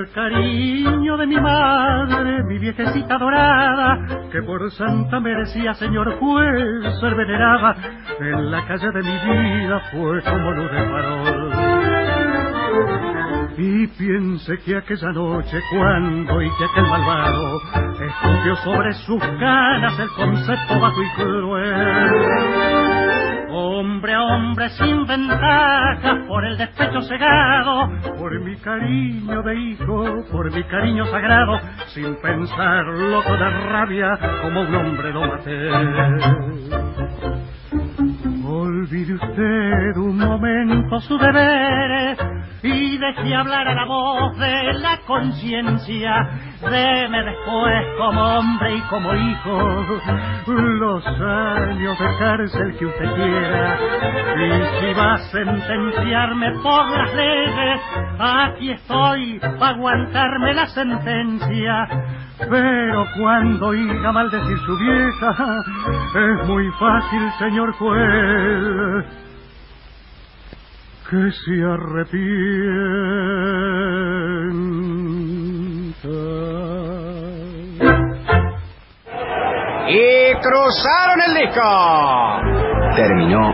el cariño de mi madre, mi viejecita dorada, que por santa merecía, señor, fue ser venerada. En la calle de mi vida fue como luz de farol. Y piense que aquella noche, cuando y que aquel malvado escupió sobre sus canas el concepto bajo y cruel. Hombre a hombre sin ventajas, por el despecho cegado, por mi cariño de hijo, por mi cariño sagrado, sin pensar, loco de rabia, como un hombre lo maté. Olvide usted un momento su deber y deje hablar a la voz de la conciencia. Deme después como hombre y como hijo los años de cárcel que usted quiera. Y si va a sentenciarme por las leyes, aquí estoy para aguantarme la sentencia. Pero cuando oiga maldecir su vieja, es muy fácil, señor juez, que se arrepienta. Y cruzaron el disco. Terminó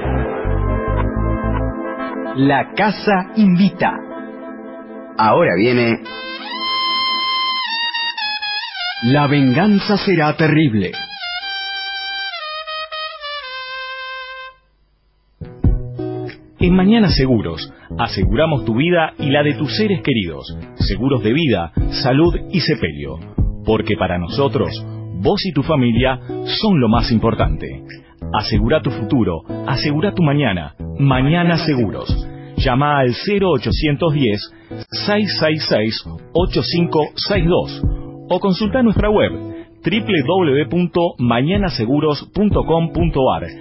La Casa Invita. Ahora viene La Venganza Será Terrible. En Mañana Seguros, aseguramos tu vida y la de tus seres queridos. Seguros de vida, salud y sepelio. Porque para nosotros, vos y tu familia son lo más importante. Asegura tu futuro, asegura tu mañana. Mañana Seguros. Llama al 0810-666-8562 o consulta nuestra web www.mañanaseguros.com.ar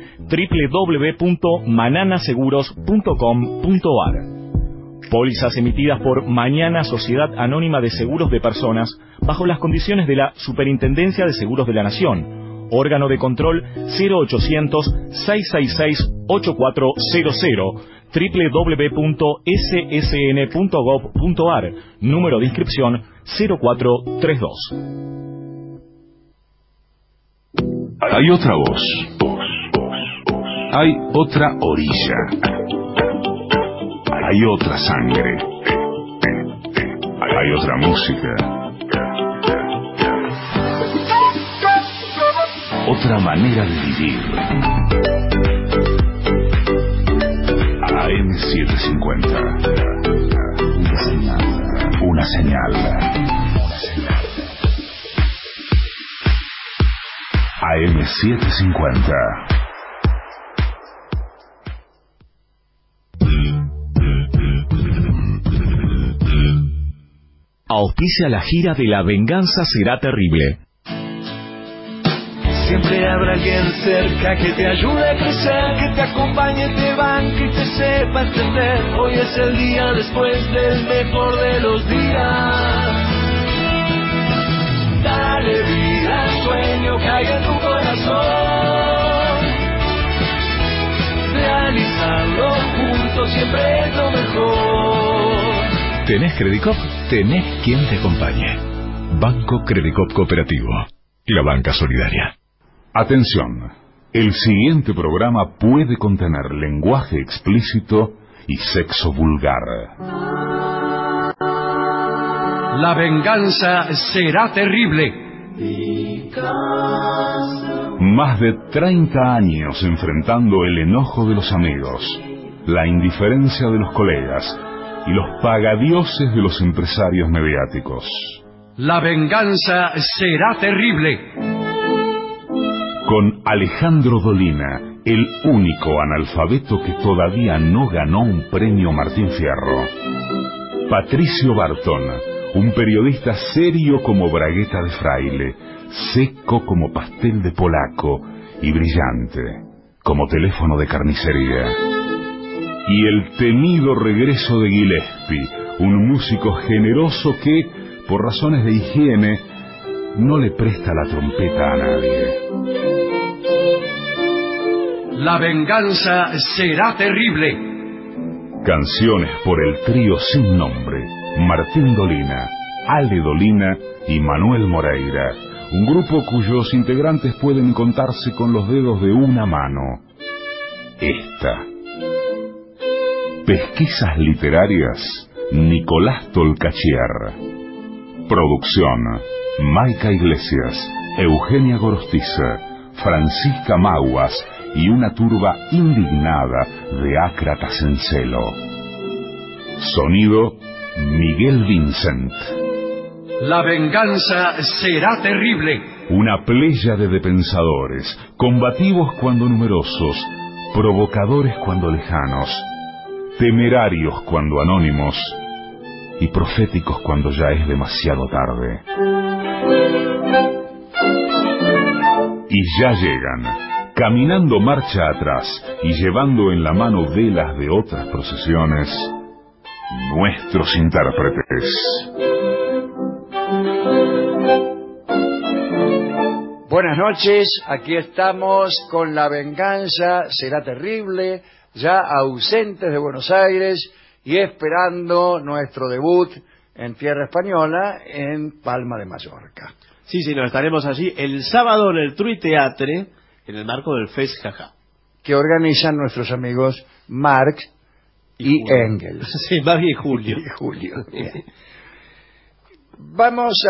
www.mananaseguros.com.ar. Pólizas emitidas por Mañana Sociedad Anónima de Seguros de Personas bajo las condiciones de la Superintendencia de Seguros de la Nación. Órgano de control 0800-666-8400 www.ssn.gov.ar. Número de inscripción 0432. Hay otra voz. Hay otra orilla. Hay otra sangre. Hay otra música. Otra manera de vivir. AM750. Una señal. AM750. Auspicia la gira de La Venganza Será Terrible. Siempre habrá alguien cerca que te ayude a crecer, que te acompañe, te banque y te sepa entender. Hoy es el día después del mejor de los días. Dale vida al sueño que hay en tu corazón. Realizarlo juntos siempre es lo mejor. ¿Tenés Credicop? Tenés quien te acompañe. Banco Credicop Cooperativo. La banca solidaria. Atención. El siguiente programa puede contener lenguaje explícito y sexo vulgar. La venganza será terrible. Más de 30 años enfrentando el enojo de los amigos, la indiferencia de los colegas y los pagadioses de los empresarios mediáticos. La venganza será terrible. Con Alejandro Dolina, el único analfabeto que todavía no ganó un premio Martín Fierro. Patricio Bartón, un periodista serio como bragueta de fraile, seco como pastel de polaco y brillante como teléfono de carnicería. Y el temido regreso de Gillespie, un músico generoso que, por razones de higiene, no le presta la trompeta a nadie. La venganza será terrible. Canciones por el trío sin nombre, Martín Dolina, Ale Dolina y Manuel Moreira, un grupo cuyos integrantes pueden contarse con los dedos de una mano. Esta. Pesquisas literarias, Nicolás Tolcachier. Producción, Maica Iglesias, Eugenia Gorostiza, Francisca Maguas y una turba indignada de ácratas en celo. Sonido, Miguel Vincent. La venganza será terrible. Una pléyade de pensadores, combativos cuando numerosos, provocadores cuando lejanos, temerarios cuando anónimos y proféticos cuando ya es demasiado tarde. Y ya llegan, caminando marcha atrás y llevando en la mano velas de otras procesiones, nuestros intérpretes. Buenas noches, aquí estamos con La venganza será terrible, ya ausentes de Buenos Aires y esperando nuestro debut en tierra española en Palma de Mallorca. Sí, señor, estaremos allí el sábado en el Trui Teatre, en el marco del Fest Jaja. Que organizan nuestros amigos Marx y Engels. Sí, Marx y Julio. Y Julio, bien. Vamos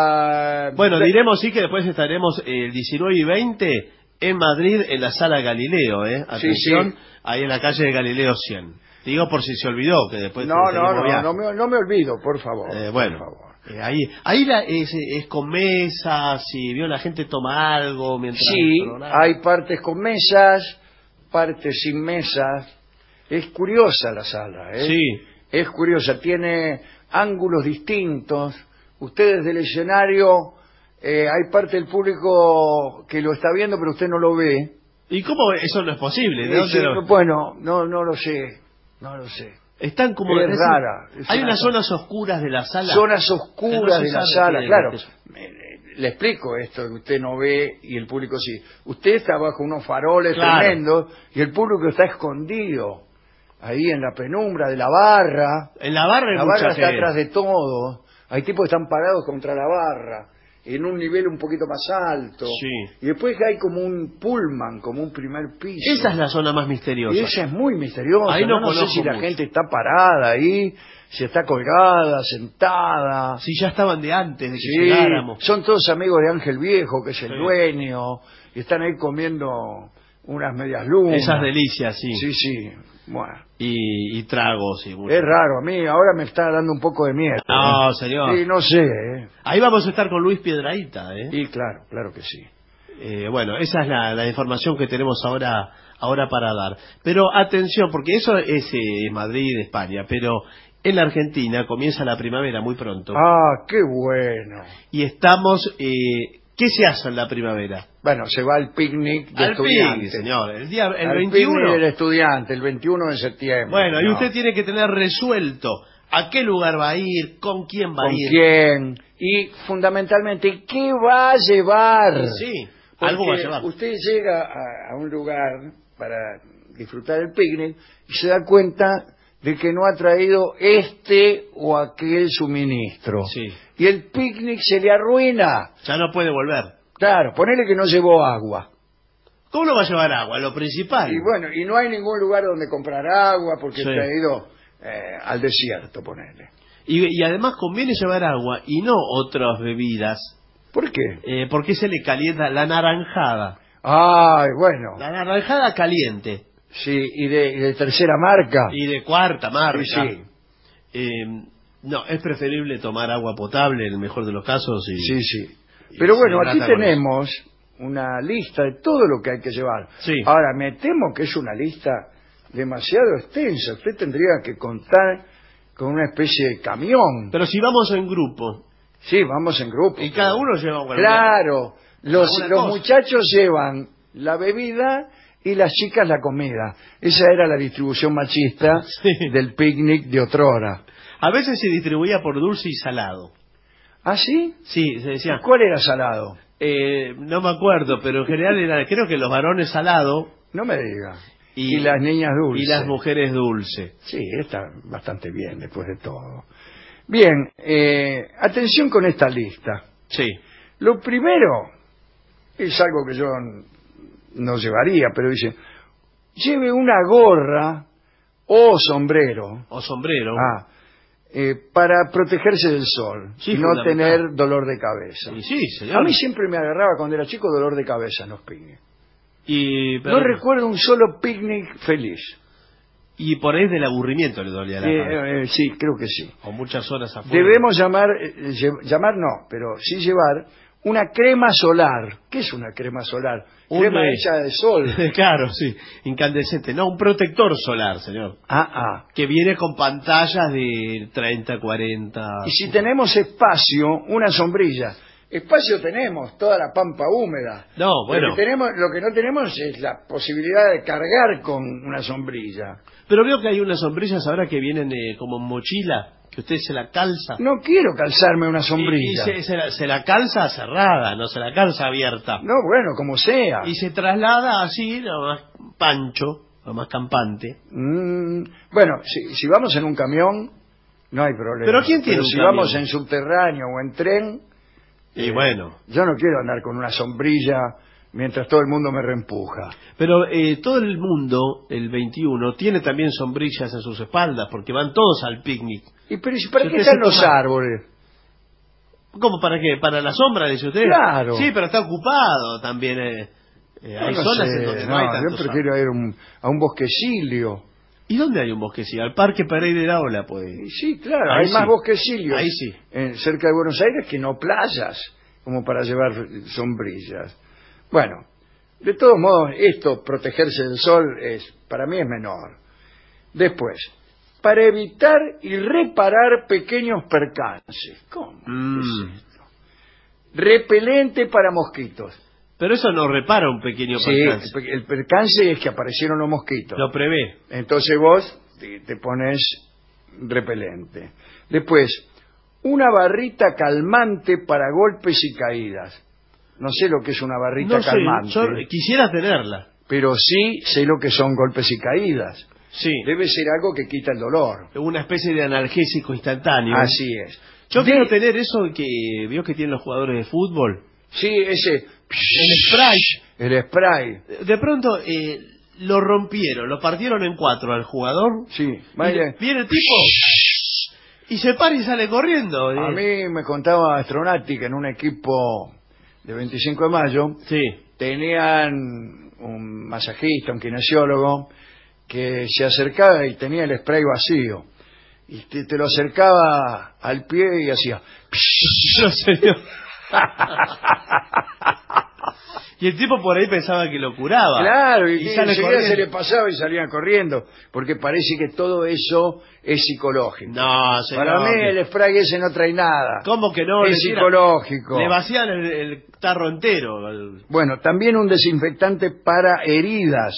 a... Bueno, diremos sí que después estaremos el 19 y 20 en Madrid, en la Sala Galileo, Atención, sí. Ahí en la calle de Galileo 100. Digo por si se olvidó, que después... No me olvido, por favor. Bueno, por favor. Ahí es con mesas, y vio la gente toma algo mientras... Sí, hay partes con mesas, partes sin mesas. Es curiosa la sala, ¿eh? Sí. Es curiosa, tiene ángulos distintos. Ustedes del escenario, hay parte del público que lo está viendo, pero usted no lo ve. ¿Y cómo eso no es posible? Bueno, no lo sé, no lo sé. Están como... Es rara. Hay unas zonas oscuras de la sala. Zonas oscuras de la sala, claro. Es. Le explico esto que usted no ve y el público sí. Usted está bajo unos faroles tremendos y el público está escondido ahí en la penumbra de la barra. En la barra hay la mucha barra está gente. atrás de todo. Hay tipos que están parados contra la barra en un nivel un poquito más alto. Sí. Y después hay como un pullman, como un primer piso. Esa es la zona más misteriosa. Y esa es muy misteriosa. Ahí no sé si la mucho. gente está parada ahí, si está colgada, sentada. Si ya estaban de antes de que Sí, llegáramos. son todos amigos de Ángel Viejo, que es el dueño, y están ahí comiendo unas medias lunas. Esas delicias, sí. Sí, bueno. Y tragos y mucho. Es raro, a mí ahora me está dando un poco de miedo. No, señor. Sí, no sé, Ahí vamos a estar con Luis Piedrahíta, Y claro que sí. Bueno, esa es la información que tenemos ahora para dar. Pero atención, porque eso es Madrid, España, pero en la Argentina comienza la primavera muy pronto. Ah, qué bueno. Y estamos... ¿Qué se hace en la primavera? Bueno, se va al picnic de estudiantes. Señor. El al 21. Picnic del estudiante, el 21 de septiembre. Bueno, y usted tiene que tener resuelto a qué lugar va a ir, con quién va a ir. ¿Con quién? Y fundamentalmente, ¿qué va a llevar? Sí, porque algo va a llevar. Usted llega a un lugar para disfrutar el picnic y se da cuenta de que no ha traído este o aquel suministro. Sí. Y el picnic se le arruina. Ya no puede volver. Claro, ponele que no llevó agua. ¿Cómo no va a llevar agua? Lo principal. Y bueno, y no hay ningún lugar donde comprar agua porque Sí. se ha ido al desierto, ponele. Y además conviene llevar agua y no otras bebidas. ¿Por qué? Porque se le calienta la naranjada. Ay, bueno. La naranjada caliente. Sí, y de tercera marca. Y de cuarta marca. Sí. No, es preferible tomar agua potable en el mejor de los casos. Sí. Pero bueno, se aquí hidrata con tenemos una lista de todo lo que hay que llevar. Sí. Ahora, me temo que es una lista demasiado extensa. Usted tendría que contar con una especie de camión. Pero si vamos en grupo. Sí, vamos en grupo. Y cada uno lleva un Claro, los cosa. muchachos llevan la bebida y las chicas la comida. Esa era la distribución machista del picnic de otrora. A veces se distribuía por dulce y salado. ¿Ah, sí? Sí, se decía. ¿Cuál era salado? No me acuerdo, pero en general era, creo que los varones salado. No me diga. Y las niñas dulces. Y las mujeres dulce. Sí, está bastante bien después de todo. Bien, atención con esta lista. Sí. Lo primero es algo que yo no llevaría, pero dice, lleve una gorra o sombrero. O sombrero. Para protegerse del sol Sí, y no fundamental. tener dolor de cabeza. Sí, señor. A mí siempre me agarraba cuando era chico dolor de cabeza en los picnics. Pero, No recuerdo un solo picnic feliz. Y por ahí del aburrimiento le dolía la cabeza. Sí, creo que sí. O muchas horas afuera. Debemos llamar no, pero sí llevar una crema solar. ¿Qué es una crema solar? Crema hecha de sol. Claro, sí, incandescente. No, un protector solar, señor. Que viene con pantallas de 30, 40... Y si tenemos espacio, una sombrilla. Espacio tenemos, toda la pampa húmeda. No, bueno. Lo que no tenemos es la posibilidad de cargar con una sombrilla. Pero veo que hay unas sombrillas ahora que vienen como en mochila, que usted se la calza. No quiero calzarme una sombrilla. Y se la calza cerrada, no se la calza abierta. No, bueno, como sea. Y se traslada así, lo más pancho, lo más campante. Bueno, si vamos en un camión, no hay problema. ¿Pero quién tiene un si camión? vamos en subterráneo o en tren... Y bueno. Yo no quiero andar con una sombrilla mientras todo el mundo me reempuja. Pero todo el mundo, el 21, tiene también sombrillas en sus espaldas, porque van todos al picnic. ¿Y pero para qué están los árboles? ¿Cómo para qué? ¿Para la sombra, dice usted? Claro. Sí, pero está ocupado también. Hay zonas en donde no hay tantos yo prefiero ir a un bosquecilio. ¿Y dónde hay un bosquecillo? Al Parque Pereira de la Ola, pues. Sí, claro, Ahí hay sí. más bosquecillos Ahí sí. Cerca de Buenos Aires que no playas, como para llevar sombrillas. Bueno, de todos modos, esto, protegerse del sol, para mí es menor. Después, para evitar y reparar pequeños percances. ¿Cómo es esto? Repelente para mosquitos. Pero eso no repara un pequeño percance. Sí, el percance es que aparecieron los mosquitos. Lo prevé. Entonces vos te pones repelente. Después, una barrita calmante para golpes y caídas. No sé lo que es una barrita calmante. Yo quisiera tenerla. Pero sí sé lo que son golpes y caídas. Sí. Debe ser algo que quita el dolor. Una especie de analgésico instantáneo. Así es. Yo quiero tener eso que vio que tienen los jugadores de fútbol. Sí, ese... El spray. El spray. De pronto lo rompieron, lo partieron en 4 al jugador. Sí. Vaya. Viene el tipo y se para y sale corriendo. A mí me contaba Astronauti que en un equipo de 25 de mayo tenían un masajista, un kinesiólogo, que se acercaba y tenía el spray vacío. Y te lo acercaba al pie y hacía... No, señor. Y el tipo por ahí pensaba que lo curaba. Claro, y enseguida se le pasaba y salían corriendo, porque parece que todo eso es psicológico. No, señor. Para mí el spray ese no trae nada. ¿Cómo que no? Es psicológico. Le vacían el tarro entero. Bueno, también un desinfectante para heridas.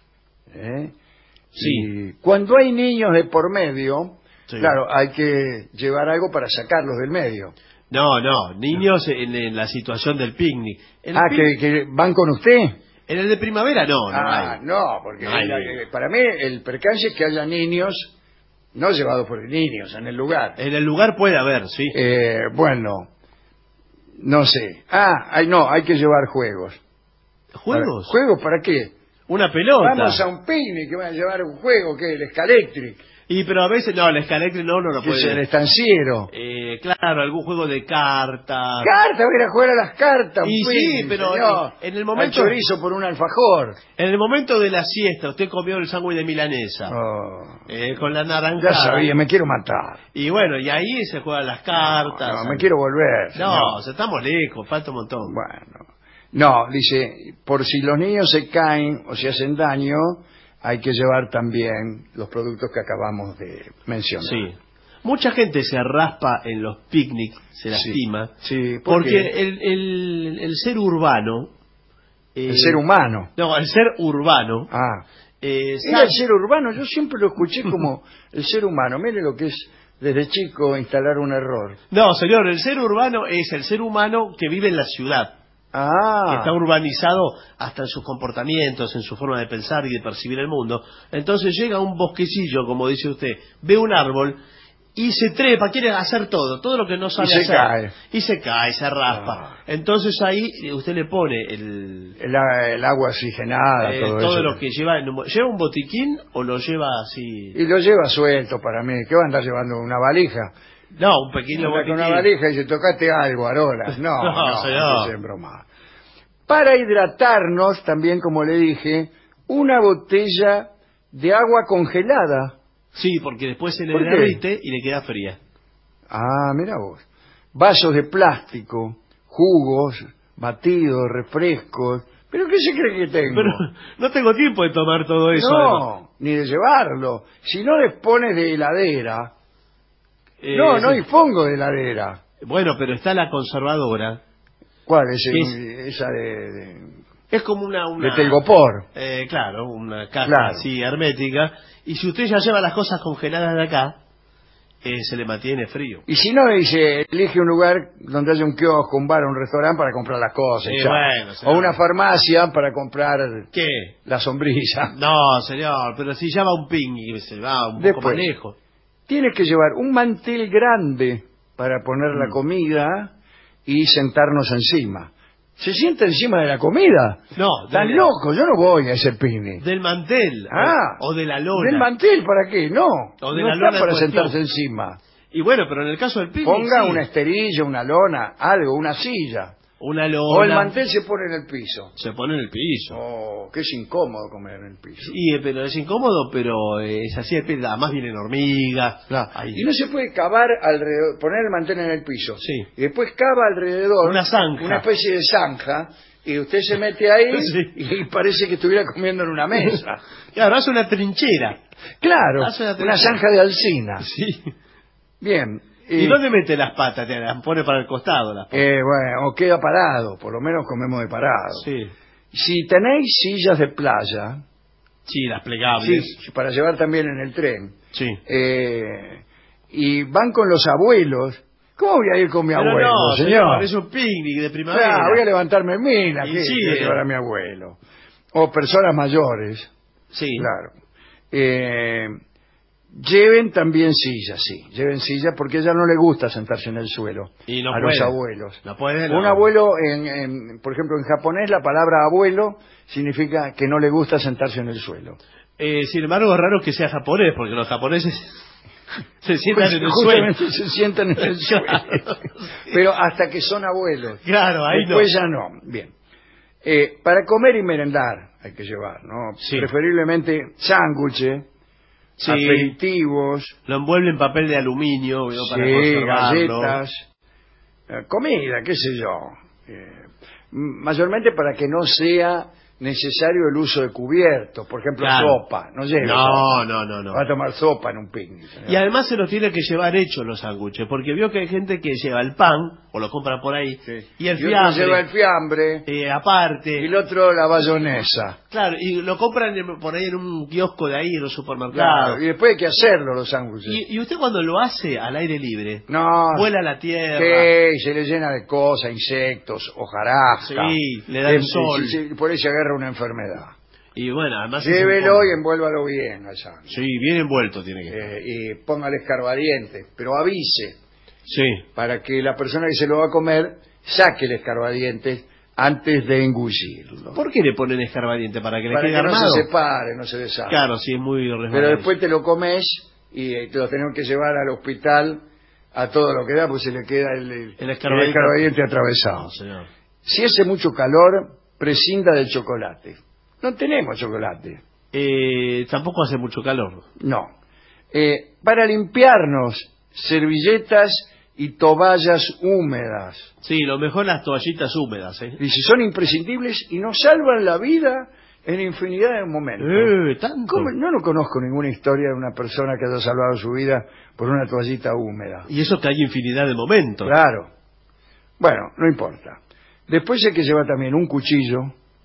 Sí. Y cuando hay niños de por medio, claro, hay que llevar algo para sacarlos del medio. No, niños en la situación del picnic. ¿Que van con usted? En el de primavera no hay. No, porque para mí el percance es que haya niños, no llevados por niños, en el lugar. En el lugar puede haber, sí. Bueno, no sé. Hay que llevar juegos. ¿Juegos? ¿Juegos para qué? Una pelota. Vamos a un picnic que van a llevar un juego, ¿qué? El Scalectric. Pero a veces el Scalectric no lo puede. Es el estanciero. Claro, algún juego de cartas. ¿Cartas? Voy a ir a jugar a las cartas. Sí, pero en el momento... Al chorizo por un alfajor. En el momento de la siesta, usted comió el sándwich de milanesa. Con la naranja. Ya sabía, me quiero matar. Y bueno, y ahí se juegan las cartas. No, me quiero volver. No, estamos lejos, falta un montón. Bueno. No, dice, por si los niños se caen o se hacen daño, hay que llevar también los productos que acabamos de mencionar. Sí. Mucha gente se raspa en los picnics, se lastima. Sí, porque el ser urbano... el ser humano. No, el ser urbano... ¿Era el ser urbano? Yo siempre lo escuché como el ser humano. Mire lo que es desde chico instalar un error. No, señor, el ser urbano es el ser humano que vive en la ciudad. Que está urbanizado hasta en sus comportamientos, en su forma de pensar y de percibir el mundo. Entonces llega a un bosquecillo, como dice usted, ve un árbol y se trepa, quiere hacer todo lo que no sabe Y se hacer. cae. Y se cae, se raspa. Entonces ahí usted le pone El agua oxigenada, todo eso. lo que lleva. ¿Lleva un botiquín o lo lleva así? Y lo lleva suelto para mí. ¿Qué va a andar llevando una valija? No, un pequeño Anda botiquín. con una valija y se tocaste algo, Arola. No, señor. se broma. Para hidratarnos, también como le dije, una botella de agua congelada. Sí, porque después se le ¿Por qué? derrite y le queda fría. Ah, mira vos. Vasos de plástico, jugos, batidos, refrescos. ¿Pero qué se cree que tengo? Pero no tengo tiempo de tomar todo eso. además. No, ni de llevarlo. Si no dispones de heladera. No Sí. dispongo de heladera. Bueno, pero está la conservadora. ¿Cuál es? ¿Qué Esa de Es como una de telgopor. claro, una caja Claro. así hermética. Y si usted ya lleva las cosas congeladas de acá, se le mantiene frío. Y si no, dice, elige un lugar donde haya un kiosco, un bar, un restaurante para comprar las cosas. Sí, ya. bueno, señor. O una farmacia para comprar ¿Qué? la sombrilla. No, señor, pero si ya va un picnic, se va un poco Después. más lejos. Tienes que llevar un mantel grande para poner la comida y sentarnos encima. ¿Se sienta encima de la comida? No, Estás loco, yo no voy a ese picnic. del mantel o de la lona. ¿Del mantel para qué? No, O de no la está lona en para cuestión. sentarse encima. Y bueno, pero en el caso del picnic, Ponga sí. una esterilla, una lona, algo, una silla. Una lona. O el mantel se pone en el piso. se pone en el piso. Oh, que es incómodo comer en el piso. Sí, pero es incómodo, pero es así, además vienen hormigas. Claro. Ahí. Y no se puede cavar alrededor, poner el mantel en el piso. Sí. Y después cava alrededor Una zanja. una especie de zanja, y usted se mete ahí Sí. y parece que estuviera comiendo en una mesa. Claro, hace una trinchera. Claro, Hace una una zanja de alcina. Sí. Bien. ¿Y dónde mete las patas? Te las pone para el costado las patas. Bueno, o queda parado, por lo menos comemos de parado. Sí. Si tenéis sillas de playa, Sí, las plegables. sí, para llevar también en el tren, Sí. y van con los abuelos, ¿cómo voy a ir con mi Pero abuelo, no, señor? es un picnic de primavera. Claro, voy a levantarme en mina, Y ¿qué? sí, Voy a llevar a mi abuelo. O personas mayores, Sí. claro. Lleven también sillas, sí. Lleven sillas porque a ella no le gusta sentarse en el suelo. Y no a puede. los abuelos. No puede, Un no. abuelo, por ejemplo, en japonés la palabra abuelo significa que no le gusta sentarse en el suelo. Sin embargo, es raro que sea japonés, porque los japoneses se sientan en el suelo. Justamente se sientan en el suelo. Pero hasta que son abuelos. Claro, ahí Después no. ya no. Bien. Para comer y merendar hay que llevar, ¿no? Sí. Preferiblemente sándwiches, Sí. aperitivos, Lo envuelve en papel de aluminio, ¿no? Para sí, conservarlo. galletas, comida, qué sé yo. Mayormente para que no sea necesario el uso de cubiertos, por ejemplo, Claro. sopa. No lleve No, sopa. no. Va a tomar sopa en un picnic. señor. Y además se los tiene que llevar hechos los sándwiches, porque vio que hay gente que lleva el pan, o lo compra por ahí, Sí. y el otro fiambre, lleva el fiambre aparte. y el otro la bayonesa. Claro, y lo compran por ahí en un kiosco de ahí, en los supermercados. Claro, y después hay que hacerlo los sándwiches. Y usted cuando lo hace al aire libre, No, vuela a la tierra. sí, se le llena de cosas, insectos, hojarasca. Sí, le da el sol. Por ahí se agarra una enfermedad. Y bueno, además... es Llévelo incómodo. y envuélvalo bien al sándwich. Sí, bien envuelto tiene que estar. Y póngale escarbadiente, pero avise Sí. para que la persona que se lo va a comer saque el escarbadiente antes de engullirlo. ¿Por qué le ponen escarbadiente? ¿Para que le Para quede que no armado? se separe, no se deshaga. Claro, sí, es muy Pero resbaladizo. después te lo comes y te lo tenemos que llevar al hospital a todo lo que da, pues se le queda el escarbadiente atravesado. No, señor. Si hace mucho calor, prescinda del chocolate. No tenemos chocolate. Tampoco hace mucho calor. No. Para limpiarnos, servilletas y toallas húmedas. Sí, lo mejor las toallitas húmedas, ¿eh? Y si son imprescindibles y nos salvan la vida en infinidad de momentos. ¿Tanto? ¿Cómo? No conozco ninguna historia de una persona que haya salvado su vida por una toallita húmeda. Y eso que hay infinidad de momentos. Claro. Bueno, no importa. Después hay que llevar también un cuchillo.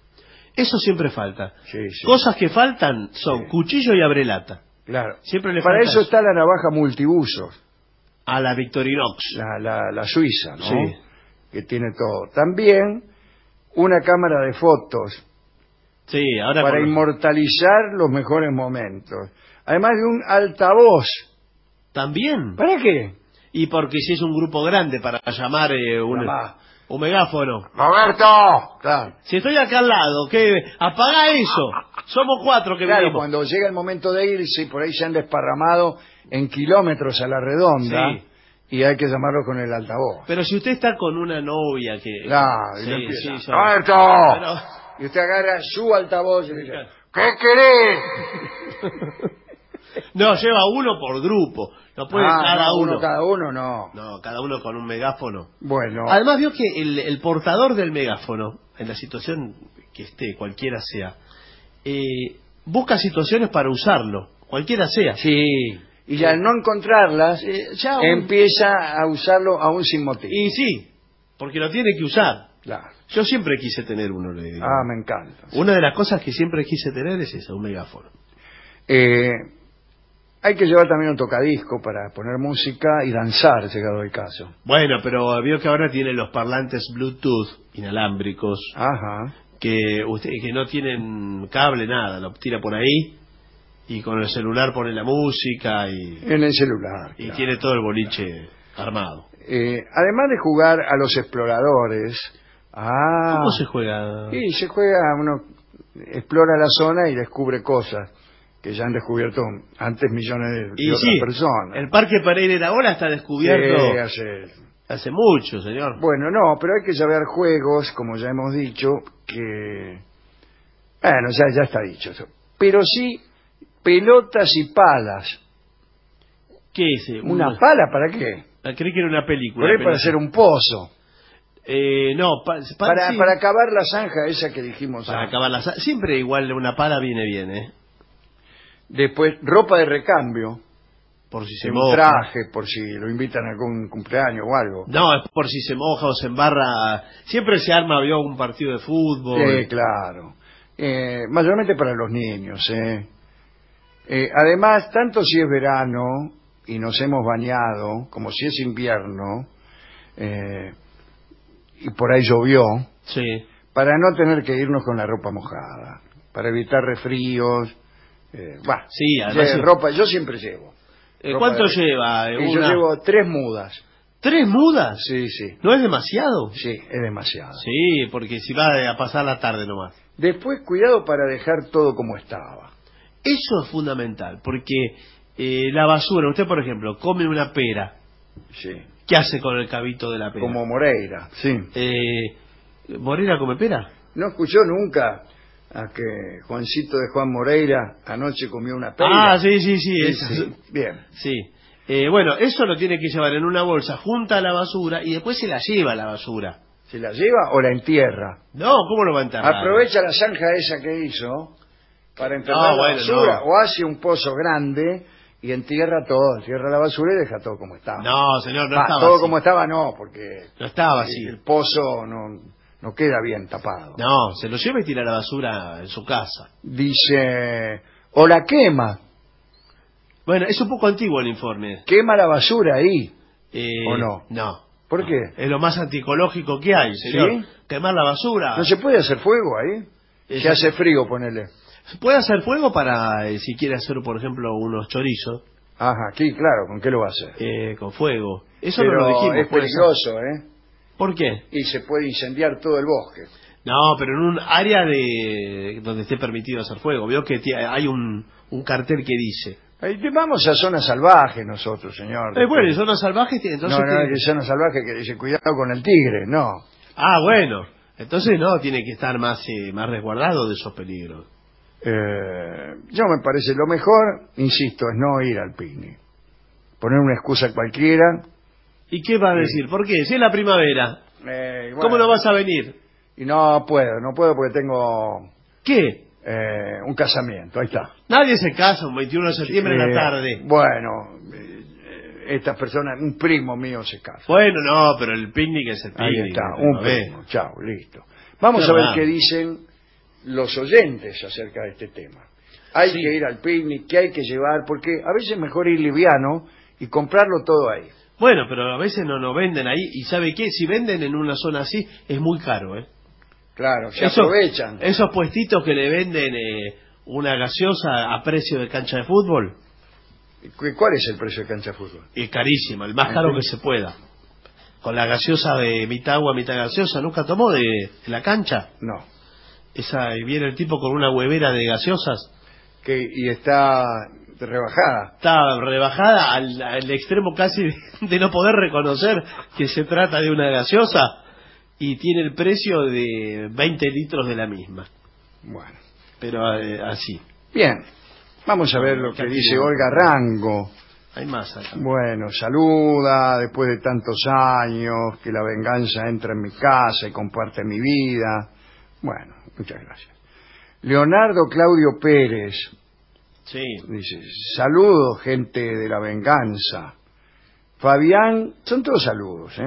Eso siempre falta. Sí, sí. Cosas que faltan son Sí. cuchillo y abrelata. Claro. Siempre le Para falta eso está la navaja multiusos, a la Victorinox. la suiza, ¿no? Sí. Que tiene todo. También una cámara de fotos Sí, ahora para con los- inmortalizar los mejores momentos. Además de un altavoz ¿También? ¿Para qué? Y porque si es un grupo grande para llamar un megáfono. ¡Roberto! Claro. Si estoy acá al lado, ¿qué? Apaga eso. Somos 4 que Claro, venimos. cuando llega el momento de irse, por ahí se han desparramado en kilómetros a la redonda, Sí. y hay que llamarlo con el altavoz. Pero si usted está con una novia que... Claro, y Sí, le empieza, sí, ¡Roberto! Pero- Y usted agarra su altavoz y le dice, ¿qué querés? No, lleva uno por grupo. No puede cada no, uno. cada uno no. No, cada uno con un megáfono. Bueno, Además vio que el portador del megáfono, en la situación que esté, cualquiera sea, busca situaciones para usarlo, cualquiera sea. sí. Y al no encontrarlas, Ya empieza a usarlo aún sin motivo. Y sí, porque lo tiene que usar. Claro. Yo siempre quise tener uno, le digo. Ah, me encanta. Una de las cosas que siempre quise tener es esa, un megáfono. Hay que llevar también un tocadisco para poner música y danzar, llegado el caso. Bueno, pero vio que ahora tiene los parlantes Bluetooth inalámbricos, Ajá. que no tienen cable, nada, lo tira por ahí y con el celular pone la música y En el celular. claro. tiene todo el boliche armado. Además de jugar a los exploradores. ¿Cómo se juega? Sí, se juega, uno explora la zona y descubre cosas que ya han descubierto antes millones de otras personas. El Parque Pereira ahora está descubierto Sí, hace mucho, señor. Bueno, no, pero hay que saber juegos, como ya hemos dicho, que... Bueno, ya está dicho eso. Pero sí, pelotas y palas. ¿Qué es? ¿Una pala para qué? Creí que era una película. Por ahí para hacer un pozo. No, sí. Para acabar la zanja esa que dijimos Para antes. acabar siempre igual una pala viene bien, ¿eh? Después, ropa de recambio. Por si se Un moja. traje, por si lo invitan a algún cumpleaños o algo. No, es por si se moja o se embarra. Siempre se arma, vio, un partido de fútbol. Sí, claro. Mayormente para los niños. Además, tanto si es verano y nos hemos bañado, como si es invierno, y por ahí llovió, Sí. para no tener que irnos con la ropa mojada, para evitar resfríos. Sí, además... ropa, yo siempre llevo. ropa ¿Cuánto de- lleva? Y yo llevo 3 mudas. 3 mudas. Sí, sí. ¿No es demasiado? Sí, es demasiado. Sí, porque si va a pasar la tarde nomás. Después, cuidado para dejar todo como estaba. Eso es fundamental, porque la basura, usted por ejemplo, come una pera. Sí. ¿Qué hace con el cabito de la pera? Como Moreira. Sí. ¿Moreira come pera? ¿No escuchó nunca a que Juancito de Juan Moreira anoche comió una pera? Ah, sí. Sí. Bien. Sí. Bueno, eso lo tiene que llevar en una bolsa junta a la basura y después se la lleva a la basura. ¿Se la lleva o la entierra? No, ¿cómo lo va a enterrar? Aprovecha la zanja esa que hizo para enterrar la basura, o hace un pozo grande y entierra todo, entierra la basura y deja todo como estaba. No, señor, no estaba todo así. como estaba no, porque No estaba así. el pozo no queda bien tapado. No, se lo lleva y tira la basura en su casa. Dice, o la quema, Bueno, es un poco antiguo el informe. quema la basura ahí. ¿O no? No. ¿Por qué? Es lo más anticológico que hay, señor. ¿Sí? Quemar la basura. ¿No se puede hacer fuego ahí? Se hace frío, ponele. ¿Se puede hacer fuego para, si quiere hacer, por ejemplo, unos chorizos? Ajá, aquí, claro, ¿con qué lo va a hacer? Con fuego. Eso Pero no lo dijimos. es puede ser. peligroso, ¿eh? ¿Por qué? Y se puede incendiar todo el bosque. No, pero en un área donde esté permitido hacer fuego. Veo que hay un cartel que dice. Vamos a zona salvaje nosotros, señor. Bueno, y zona salvaje, entonces... No, es zona salvaje que dice, cuidado con el tigre, no. Ah, bueno. Entonces no, tiene que estar más resguardado de esos peligros. Yo me parece lo mejor, insisto, es no ir al picnic. Poner una excusa cualquiera. ¿Y qué va a decir? ¿Por qué? Si es la primavera, Bueno, ¿cómo no vas a venir? Y no puedo porque tengo ¿Qué? un casamiento, ahí está. Nadie se casa un 21 de septiembre en la tarde. Bueno, estas personas, un primo mío se casa. Bueno, no, pero el picnic es el Ahí picnic. está, ¿no? un primo, chao, listo. Vamos a ver qué dicen los oyentes acerca de este tema. Hay que ir al picnic, que hay que llevar, porque a veces es mejor ir liviano y comprarlo todo ahí. Bueno, pero a veces no venden ahí. ¿Y sabe qué? Si venden en una zona así, es muy caro, ¿eh? Claro, se aprovechan. Esos puestitos que le venden una gaseosa a precio de cancha de fútbol. ¿Cuál es el precio de cancha de fútbol? Es carísimo, el más caro que se pueda. Con la gaseosa de mitad agua, mitad gaseosa, ¿nunca tomó de la cancha? No. Esa, y viene el tipo con una huevera de gaseosas. Y está rebajada. Está rebajada al extremo casi de no poder reconocer que se trata de una gaseosa, y tiene el precio de 20 litros de la misma. Bueno. Pero así. Bien. Vamos a ver lo que dice Olga Rango. Hay más acá. Bueno, saluda después de tantos años, que la venganza entra en mi casa y comparte mi vida. Bueno, muchas gracias. Leonardo Claudio Pérez. Sí. Dice, saludos, gente de la venganza. Fabián, son todos saludos,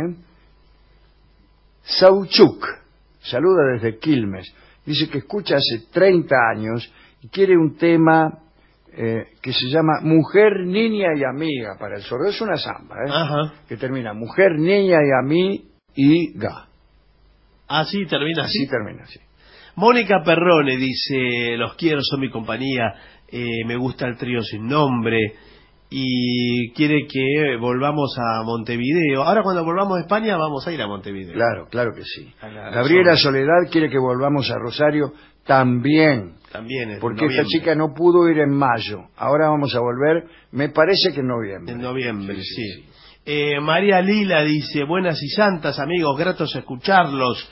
Sauchuk, saluda desde Quilmes. Dice que escucha hace 30 años y quiere un tema que se llama Mujer, Niña y Amiga para el sordo. Es una samba, Ajá. que termina Mujer, Niña y Amiga. Ah, sí, termina así. Así termina, sí. Mónica Perrone dice, los quiero, son mi compañía, me gusta el trío sin nombre, y quiere que volvamos a Montevideo. Ahora cuando volvamos a España vamos a ir a Montevideo. Claro, claro que sí. Gabriela Soledad quiere que volvamos a Rosario también. También porque esta chica no pudo ir en mayo. Ahora vamos a volver, me parece que en noviembre. En noviembre, sí. María Lila dice, buenas y santas amigos, gratos escucharlos.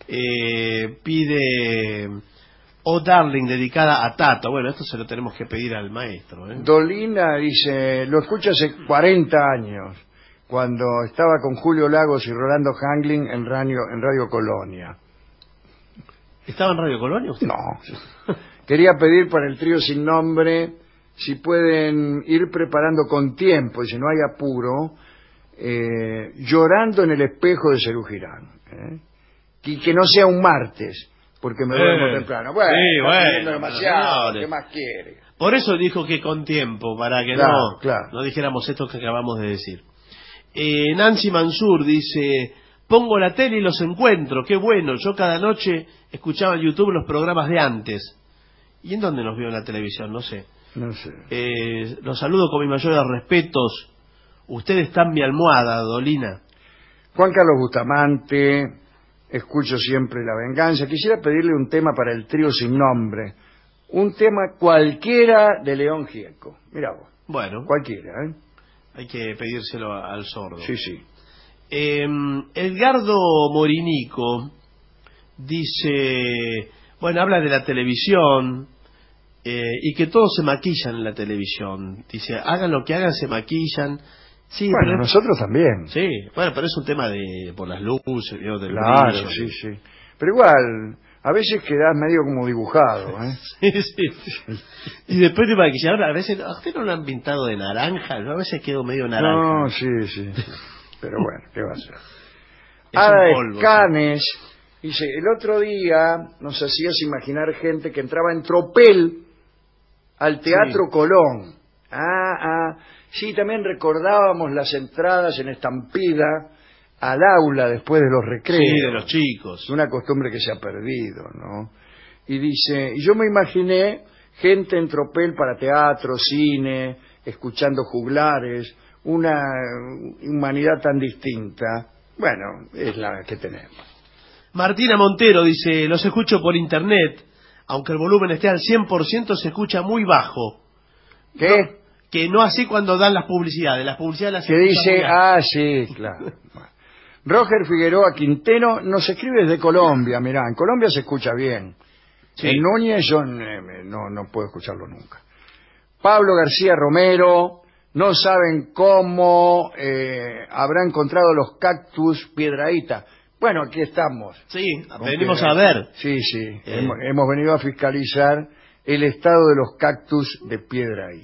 Pide Oh Darling, dedicada a Tato. Bueno, esto se lo tenemos que pedir al maestro. Dolina dice, lo escucho hace 40 años, cuando estaba con Julio Lagos y Rolando Hangling en Radio Colonia. ¿Estaba en Radio Colonia usted? No. Quería pedir para el trío sin nombre, si pueden ir preparando con tiempo, y si no hay apuro, Llorando en el espejo de Serú Girán. Y que no sea un martes, porque me duermo temprano. Bueno, sí, bueno, demasiado, ¿qué más quiere? Por eso dijo que con tiempo, para que no dijéramos esto que acabamos de decir. Nancy Mansur dice, pongo la tele y los encuentro, qué bueno, yo cada noche escuchaba en YouTube los programas de antes. ¿Y en dónde nos vio en la televisión? No sé. No sé. Los saludo con mis mayores respetos. Usted está en mi almohada, Dolina. Juan Carlos Bustamante, escucho siempre La Venganza. Quisiera pedirle un tema para el trío sin nombre. Un tema cualquiera de León Gieco. Mirá vos. Bueno. Cualquiera, Hay que pedírselo al sordo. Sí, sí. Edgardo Morinico dice, bueno, habla de la televisión y que todos se maquillan en la televisión. Dice, hagan lo que hagan, se maquillan. Sí, bueno, pero nosotros también. Sí, bueno, pero es un tema por las luces, del claro, brillo. Sí, sí. Pero igual, a veces quedás medio como dibujado, sí, sí. Y después de maquillar, a veces, ¿a usted no lo han pintado de naranja? Yo a veces quedo medio naranja. No, sí, sí. Pero bueno, ¿qué va a ser? Ada Escanes dice, el otro día nos hacías imaginar gente que entraba en tropel al Teatro Colón. Sí, también recordábamos las entradas en estampida al aula después de los recreos. Sí, de los chicos. Una costumbre que se ha perdido, ¿no? Y dice, yo me imaginé gente en tropel para teatro, cine, escuchando juglares, una humanidad tan distinta. Bueno, es la que tenemos. Martina Montero dice, los escucho por internet, aunque el volumen esté al 100%, se escucha muy bajo. ¿Qué? No, que no así cuando dan las publicidades. Las publicidades las que dice, sí, claro. Roger Figueroa Quintero nos escribe desde Colombia. Mirá, en Colombia se escucha bien. Sí. En Núñez yo no puedo escucharlo nunca. Pablo García Romero, no saben cómo habrá encontrado los cactus Piedrahíta. Bueno, aquí estamos. Sí, venimos a ver. Sí, sí, hemos venido a fiscalizar el estado de los cactus de Piedrahíta.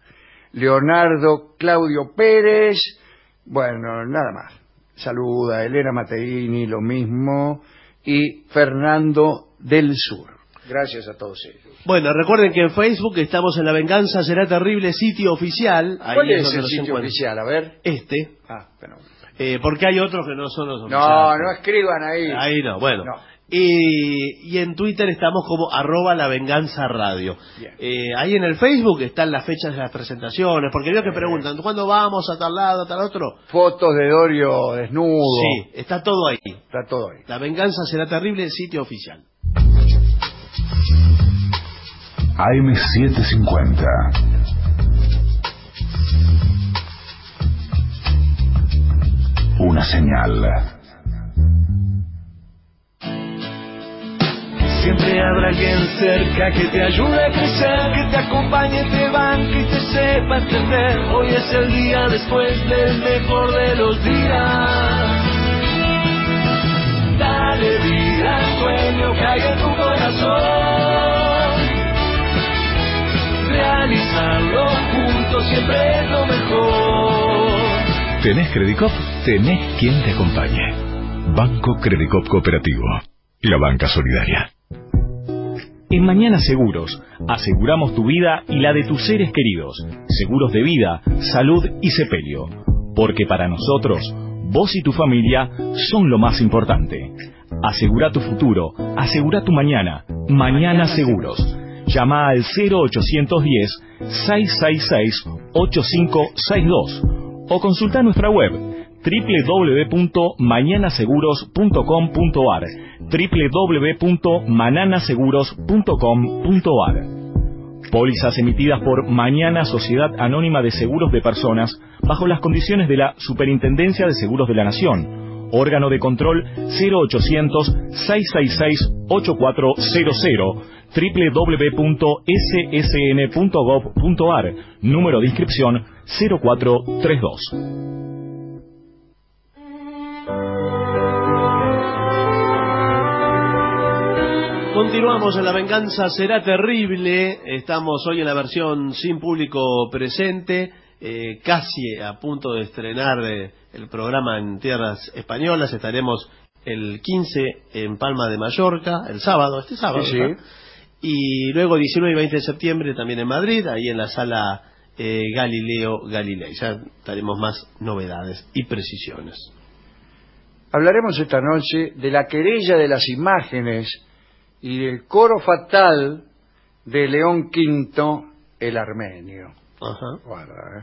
Leonardo Claudio Pérez, bueno, nada más. Saluda, Elena Mateini, lo mismo, y Fernando del Sur. Gracias a todos ellos. Bueno, recuerden que en Facebook estamos en La Venganza Será Terrible, sitio oficial. Ahí ¿Cuál es el sitio oficial? A ver. Pero porque hay otros que no son los oficiales. No escriban ahí. Ahí no, bueno. No. Y en Twitter estamos como @lavenganzaradio. Ahí en el Facebook están las fechas de las presentaciones, porque veo que preguntan, ¿cuándo vamos a tal lado, a tal otro? Fotos de Dorio desnudo. Sí, está todo ahí. Está todo ahí. La Venganza Será Terrible, sitio oficial. AM750. Una señal. Siempre habrá alguien cerca que te ayude a crecer, que te acompañe, te banque y te sepa entender. Hoy es el día después del mejor de los días. Dale vida al sueño que hay en tu corazón. Realizarlo juntos siempre es lo mejor. ¿Tenés Credicop? Tenés quien te acompañe. Banco Credicop Cooperativo. La banca solidaria. En Mañana Seguros, aseguramos tu vida y la de tus seres queridos. Seguros de vida, salud y sepelio. Porque para nosotros, vos y tu familia son lo más importante. Asegura tu futuro, asegura tu mañana. Mañana Seguros. Llama al 0810-666-8562 o consulta nuestra web www.mañanaseguros.com.ar www.mananaseguros.com.ar. Pólizas emitidas por Mañana Sociedad Anónima de Seguros de Personas bajo las condiciones de la Superintendencia de Seguros de la Nación. Órgano de control 0800-666-8400 www.ssn.gov.ar. Número de inscripción 0432. Continuamos en La Venganza Será Terrible. Estamos hoy en la versión sin público presente, casi a punto de estrenar el programa en tierras españolas. Estaremos el 15 en Palma de Mallorca, el sábado, este sábado, sí. Y luego 19 y 20 de septiembre también en Madrid, ahí en la sala Galileo Galilei. Ya daremos más novedades y precisiones. Hablaremos esta noche de la querella de las imágenes y del coro fatal de León V el Armenio. Ajá. Guarda,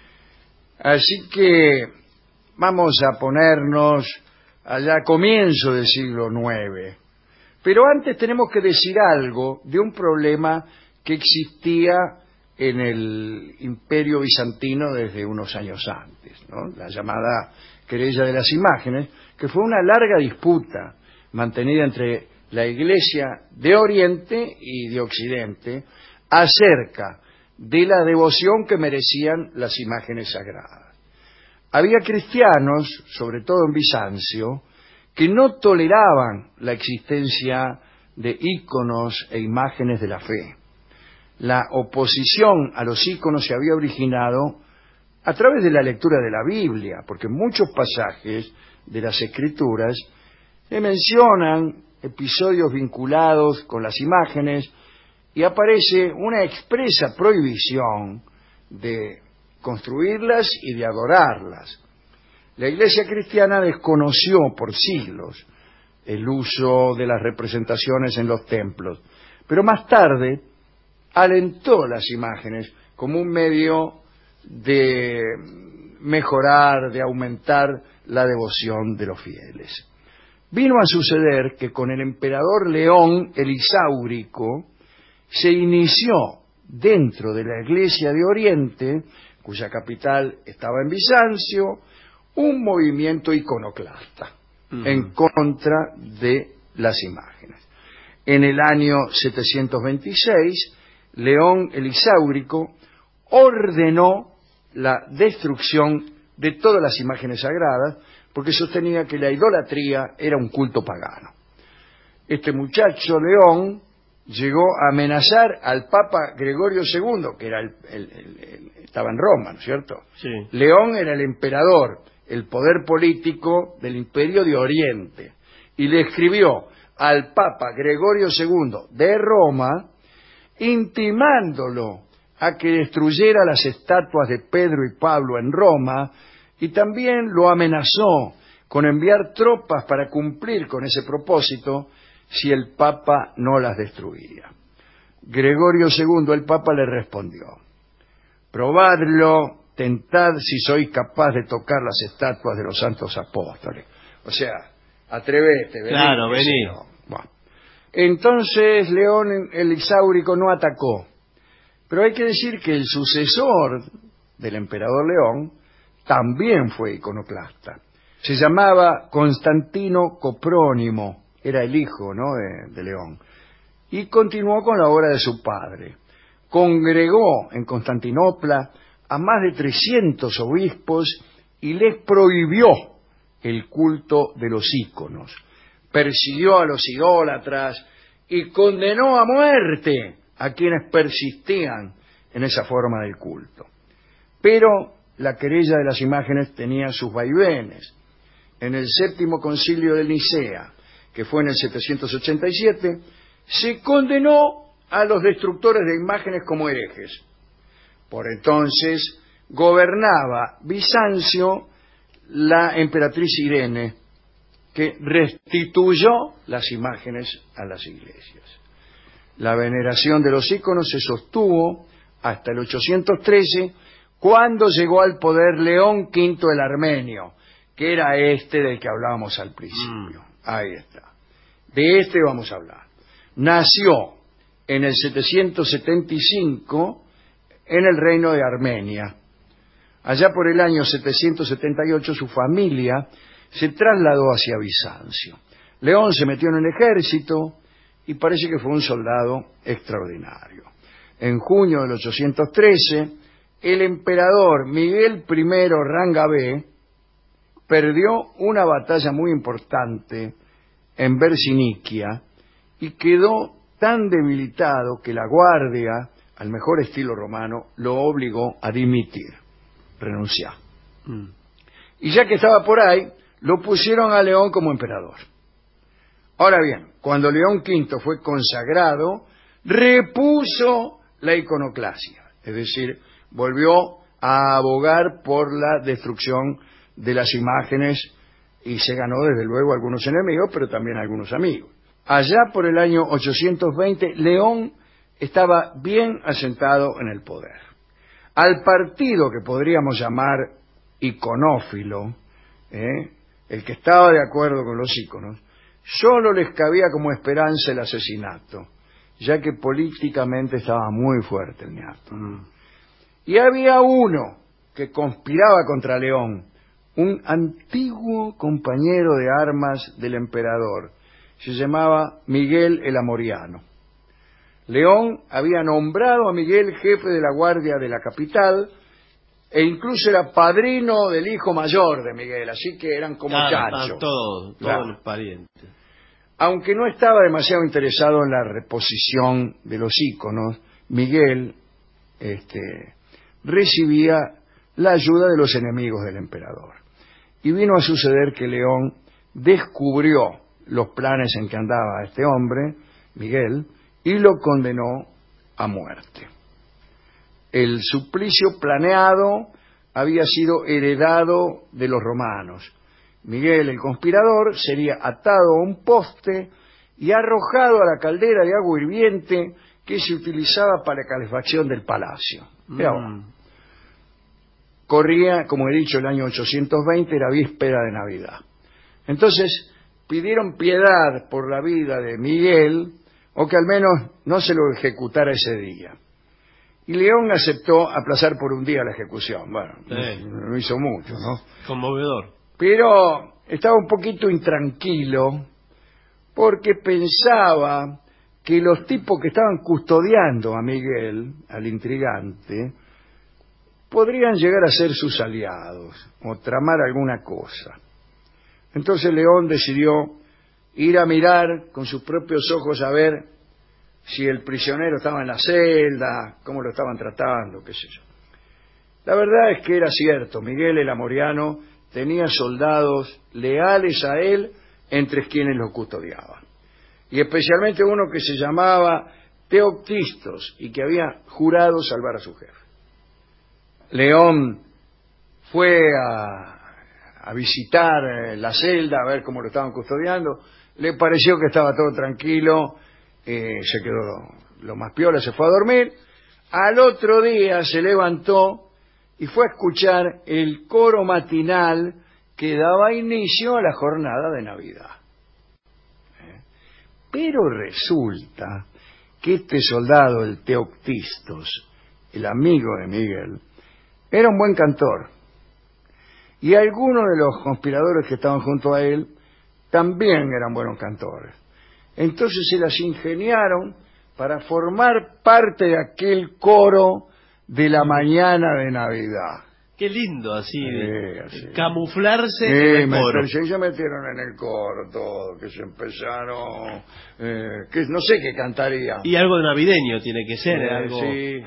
Así que vamos a ponernos allá a comienzo del siglo IX. Pero antes tenemos que decir algo de un problema que existía en el Imperio Bizantino desde unos años antes, ¿no? La llamada querella de las imágenes, que fue una larga disputa mantenida entre la Iglesia de Oriente y de Occidente acerca de la devoción que merecían las imágenes sagradas. Había cristianos, sobre todo en Bizancio, que no toleraban la existencia de íconos e imágenes de la fe. La oposición a los íconos se había originado a través de la lectura de la Biblia, porque en muchos pasajes de las Escrituras se mencionan episodios vinculados con las imágenes y aparece una expresa prohibición de construirlas y de adorarlas. La Iglesia cristiana desconoció por siglos el uso de las representaciones en los templos, pero más tarde alentó las imágenes como un medio de mejorar, de aumentar la devoción de los fieles. Vino a suceder que con el emperador León el Isáurico se inició dentro de la Iglesia de Oriente, cuya capital estaba en Bizancio, un movimiento iconoclasta en contra de las imágenes. En el año 726, León el Isáurico ordenó la destrucción de todas las imágenes sagradas, porque sostenía que la idolatría era un culto pagano. Este muchacho León llegó a amenazar al Papa Gregorio II, que era estaba en Roma, ¿no es cierto? Sí. León era el emperador, el poder político del Imperio de Oriente, y le escribió al Papa Gregorio II de Roma, intimándolo a que destruyera las estatuas de Pedro y Pablo en Roma, y también lo amenazó con enviar tropas para cumplir con ese propósito si el Papa no las destruía. Gregorio II, el Papa, le respondió: probadlo, tentad si sois capaz de tocar las estatuas de los santos apóstoles. O sea, atrevete, vení. Claro, vení. Bueno. Entonces León el Exáurico no atacó. Pero hay que decir que el sucesor del emperador León también fue iconoclasta. Se llamaba Constantino Coprónimo, era el hijo, ¿no?, de León, y continuó con la obra de su padre. Congregó en Constantinopla a más de 300 obispos y les prohibió el culto de los íconos. Persiguió a los idólatras y condenó a muerte a quienes persistían en esa forma del culto. Pero la querella de las imágenes tenía sus vaivenes. En el séptimo concilio de Nicea, que fue en el 787, se condenó a los destructores de imágenes como herejes. Por entonces gobernaba Bizancio la emperatriz Irene, que restituyó las imágenes a las iglesias. La veneración de los íconos se sostuvo hasta el 813, cuando llegó al poder León V el Armenio, que era este del que hablábamos al principio. Ahí está. De este vamos a hablar. Nació en el 775 en el reino de Armenia. Allá por el año 778 su familia se trasladó hacia Bizancio. León se metió en el ejército y parece que fue un soldado extraordinario. En junio del 813, el emperador Miguel I Rangabé perdió una batalla muy importante en Versiniquia y quedó tan debilitado que la guardia, al mejor estilo romano, lo obligó a dimitir, renunciar. Y ya que estaba por ahí, lo pusieron a León como emperador. Ahora bien, cuando León V fue consagrado, repuso la iconoclasia, es decir, volvió a abogar por la destrucción de las imágenes y se ganó desde luego algunos enemigos, pero también algunos amigos. Allá por el año 820, León estaba bien asentado en el poder. Al partido que podríamos llamar iconófilo, el que estaba de acuerdo con los íconos, solo les cabía como esperanza el asesinato, ya que políticamente estaba muy fuerte el ñato. Y había uno que conspiraba contra León, un antiguo compañero de armas del emperador. Se llamaba Miguel el Amoriano. León había nombrado a Miguel jefe de la guardia de la capital e incluso era padrino del hijo mayor de Miguel, así que eran como chanchos. Todos los parientes. Aunque no estaba demasiado interesado en la reposición de los íconos, Miguel recibía la ayuda de los enemigos del emperador. Y vino a suceder que León descubrió los planes en que andaba este hombre, Miguel, y lo condenó a muerte. El suplicio planeado había sido heredado de los romanos. Miguel, el conspirador, sería atado a un poste y arrojado a la caldera de agua hirviente que se utilizaba para la calefacción del palacio. Corría, como he dicho, el año 820, era víspera de Navidad. Entonces pidieron piedad por la vida de Miguel, o que al menos no se lo ejecutara ese día. Y León aceptó aplazar por un día la ejecución. Bueno, no hizo mucho, ¿no? Conmovedor. Pero estaba un poquito intranquilo porque pensaba que los tipos que estaban custodiando a Miguel, al intrigante, podrían llegar a ser sus aliados o tramar alguna cosa. Entonces León decidió ir a mirar con sus propios ojos a ver si el prisionero estaba en la celda, cómo lo estaban tratando, qué sé yo. La verdad es que era cierto, Miguel el Amoriano tenía soldados leales a él entre quienes lo custodiaban. Y especialmente uno que se llamaba Teoctistos y que había jurado salvar a su jefe. León fue a visitar la celda, a ver cómo lo estaban custodiando, le pareció que estaba todo tranquilo, se quedó lo más piola, se fue a dormir. Al otro día se levantó y fue a escuchar el coro matinal que daba inicio a la jornada de Navidad. Pero resulta que este soldado, el Teoctistos, el amigo de Miguel, era un buen cantor. Y algunos de los conspiradores que estaban junto a él también eran buenos cantores. Entonces se las ingeniaron para formar parte de aquel coro de la mañana de Navidad. Qué lindo, así camuflarse en el coro. Se metieron en el coro todo, que se empezaron, que no sé qué cantaría. Y algo de navideño tiene que ser, algo... Sí.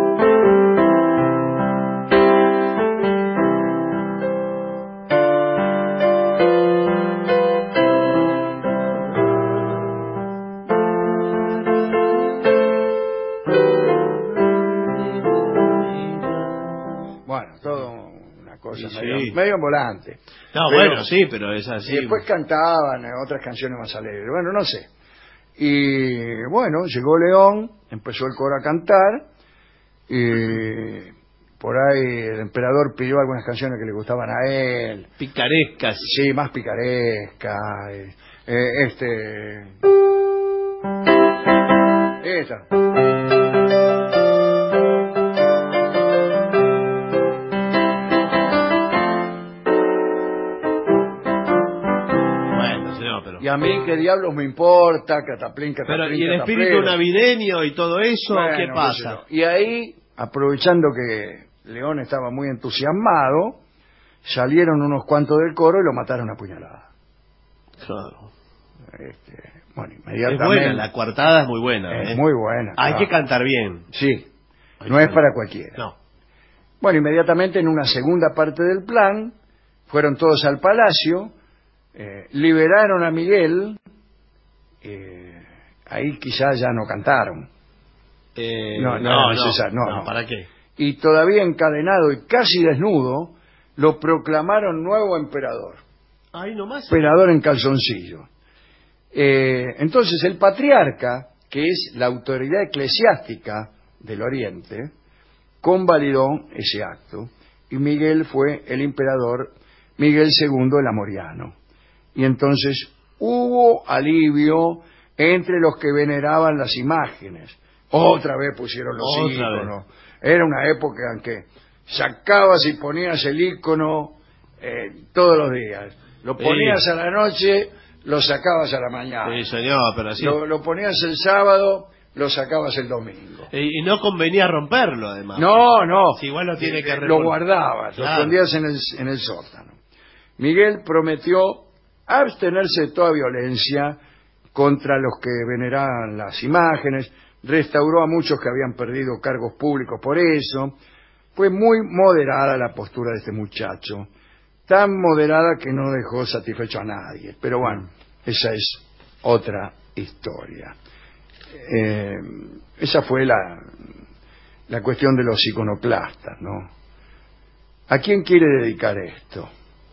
Medio en volante. No, pero, bueno, sí, pero es así. Y después cantaban otras canciones más alegres. Bueno, no sé. Y bueno, llegó León, empezó el coro a cantar, y por ahí el emperador pidió algunas canciones que le gustaban a él. Picarescas. Sí, más picarescas. Esta. Y a mí, ¿qué diablos me importa? Cataplín, pero, ¿y el espíritu navideño y todo eso? Bueno, ¿qué pasa? Y ahí, aprovechando que León estaba muy entusiasmado, salieron unos cuantos del coro y lo mataron a puñalada. Claro. Bueno, inmediatamente... Es buena, la coartada es muy buena. Es muy buena. Hay que cantar bien. Sí, no es para cualquiera. No. Bueno, inmediatamente en una segunda parte del plan, fueron todos al palacio... liberaron a Miguel, ahí quizás ya no cantaron. No, ¿para qué? Y todavía encadenado y casi desnudo, lo proclamaron nuevo emperador. Ahí nomás. Emperador en calzoncillo. Entonces el patriarca, que es la autoridad eclesiástica del Oriente, convalidó ese acto, y Miguel fue el emperador Miguel II el Amoriano. Y entonces hubo alivio entre los que veneraban las imágenes. Otra vez pusieron los íconos. Era una época en que sacabas y ponías el ícono todos los días. Lo ponías a la noche, lo sacabas a la mañana. Sí, señor, pero así... Lo ponías el sábado, lo sacabas el domingo. Y no convenía romperlo, además. No. Si igual lo tiene que lo guardabas, lo escondías en el sótano. Miguel prometió abstenerse de toda violencia contra los que veneraban las imágenes, restauró a muchos que habían perdido cargos públicos por eso. Fue muy moderada la postura de este muchacho, tan moderada que no dejó satisfecho a nadie. Pero bueno, esa es otra historia. Esa fue la cuestión de los iconoclastas, ¿no? ¿A quién quiere dedicar esto?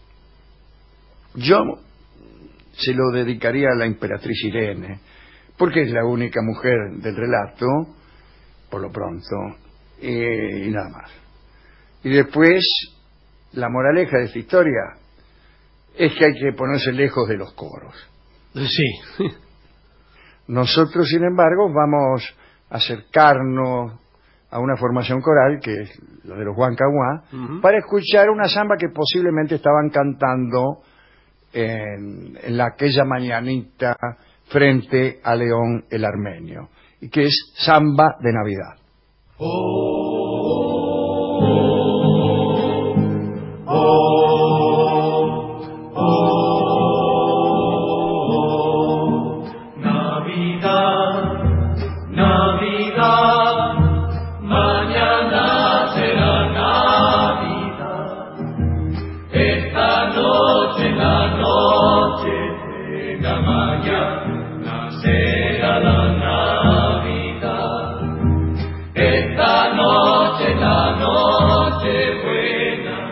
Yo se lo dedicaría a la emperatriz Irene, porque es la única mujer del relato, por lo pronto, y nada más. Y después, la moraleja de esta historia es que hay que ponerse lejos de los coros. Sí. Nosotros, sin embargo, vamos a acercarnos a una formación coral, que es la de los Huancahuá, para escuchar una samba que posiblemente estaban cantando en aquella mañanita frente a León el Armenio, y que es samba de Navidad.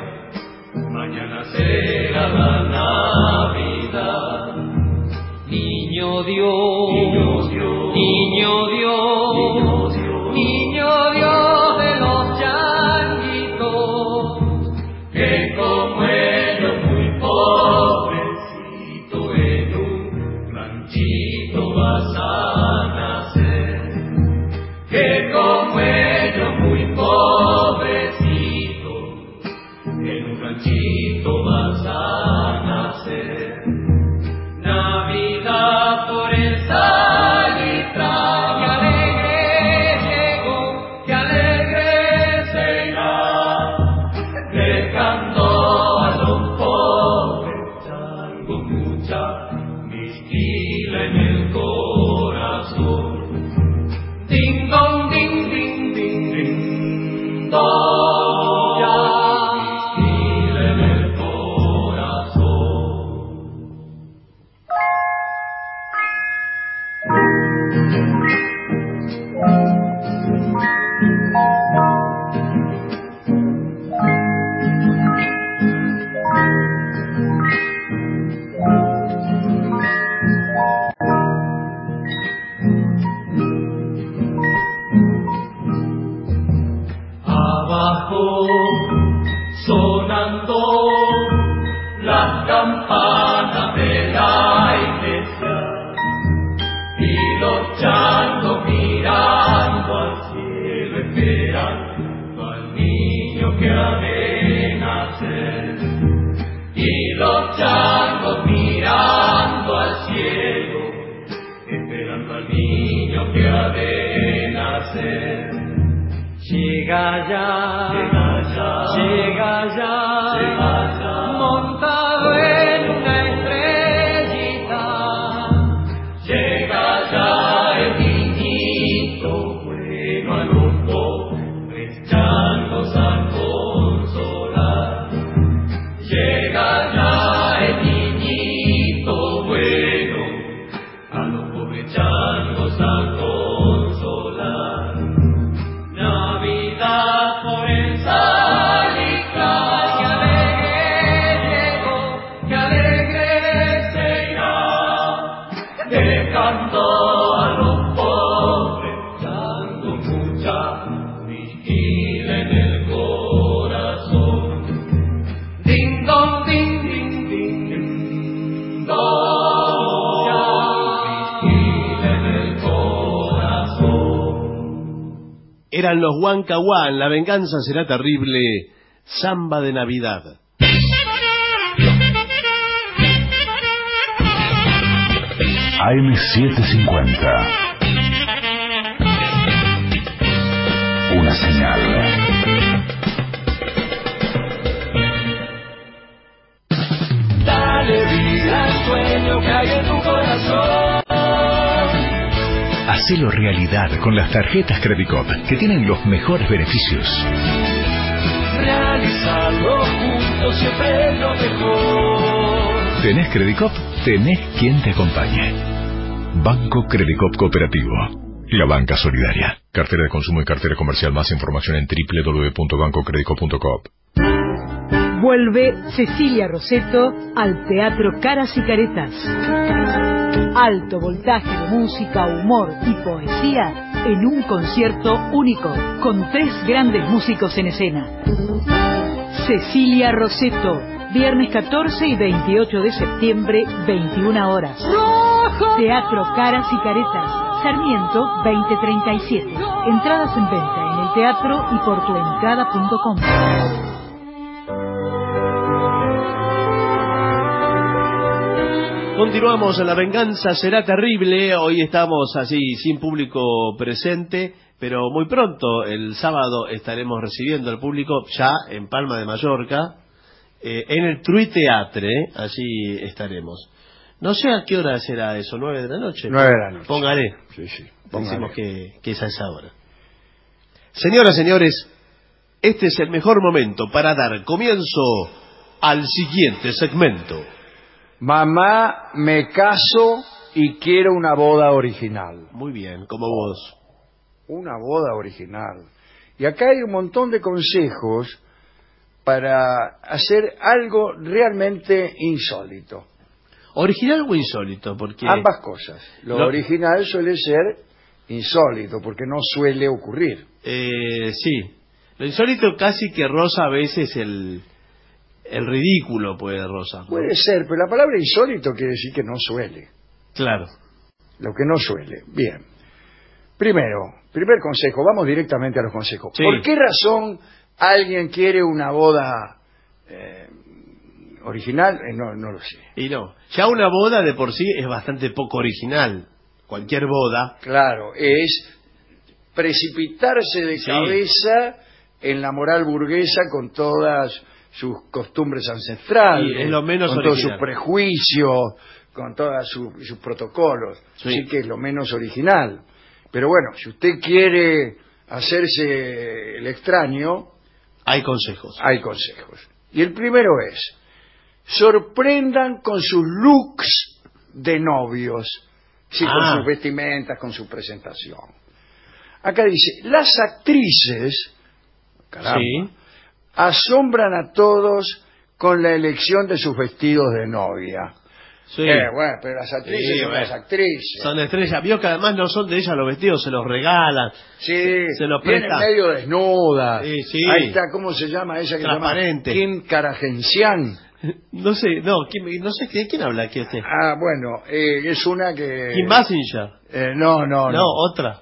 Mi Niño Dios, niño Dios, niño Dios de los changuitos, que como ellos muy pobrecito en un ranchito vas a nacer, que como ellos muy pobrecito en un ranchito vas a nacer. Navidad por el salitral, que alegre llegó, que alegre se irá, dejando a los pobres chango mucha mistila en el corazón. Ding dong, ding ding ding ding dong. Sonando las campanas de la iglesia y los changos mirando al cielo esperando al niño que ha de nacer, y los changos mirando al cielo esperando al niño que ha de nacer. Llega ya, montado en una estrellita. Llega ya el niñito bueno a los pobres changos a consolar. Llega ya el niñito bueno a los pobres changos a consolar. Navidad por el salitral, que alegre llegó, que alegre se irá, dejando a los pobres dando mucha vigila en el corazón. Ding dong, ding ding ding ding dong, vigila en el corazón. Eran los Huancahuán, La venganza será terrible, samba de Navidad. AM750. Una señal. Dale vida al sueño que hay en tu corazón. Hacelo realidad con las tarjetas Credicop, que tienen los mejores beneficios. Realizarlo juntos siempre es lo mejor. ¿Tenés Credicop? Tenés quien te acompañe. Banco Credicop Cooperativo. La banca solidaria. Cartera de consumo y cartera comercial. Más información en www.bancocredicop.com. Vuelve Cecilia Rosetto al Teatro Caras y Caretas. Alto voltaje de música, humor y poesía en un concierto único, con 3 grandes músicos en escena. Cecilia Rosetto, viernes 14 y 28 de septiembre, 21 horas. Teatro Caras y Caretas, Sarmiento 2037. Entradas en venta en el teatro y por tuentrada.com. Continuamos, La venganza será terrible. Hoy estamos así, sin público presente, pero muy pronto, el sábado, estaremos recibiendo al público ya en Palma de Mallorca, en el Truy Teatre, allí estaremos. No sé a qué hora será eso, 9 de la noche. 9 de la noche. Póngale. Sí, Decimos que es a esa hora. Señoras, señores, este es el mejor momento para dar comienzo al siguiente segmento. Mamá, me caso y quiero una boda original. Muy bien, como vos. Una boda original. Y acá hay un montón de consejos para hacer algo realmente insólito. ¿Original o insólito? Porque ambas cosas. Lo original suele ser insólito, porque no suele ocurrir. Sí. Lo insólito casi que roza a veces el ridículo, puede rozar, ¿no? Puede ser, pero la palabra insólito quiere decir que no suele. Claro. Lo que no suele. Bien. Primer consejo, vamos directamente a los consejos. Sí. ¿Por qué razón alguien quiere una boda original? No lo sé. Y no, ya una boda de por sí es bastante poco original. Cualquier boda. Claro, es precipitarse de cabeza en la moral burguesa con todas sus costumbres ancestrales, es lo menos con original. todos sus prejuicios, con todos sus protocolos. Sí. Así que es lo menos original. Pero bueno, si usted quiere hacerse el extraño, hay consejos. Hay consejos. Y el primero es: sorprendan con sus looks de novios, sí, con sus vestimentas, con su presentación. Acá dice, las actrices, caramba, sí, asombran a todos con la elección de sus vestidos de novia. Sí. Bueno, pero las actrices son las actrices. Son estrellas. Vio que además no son de ellas los vestidos, se los regalan. Sí, se los vienen prestan. medio desnudas. Sí. Ahí está, ¿cómo se llama ella? Que transparente. Se llama Kim Kardashian. No sé, no sé de quién habla aquí usted. Bueno, es una que... Kim Basinger. No, otra.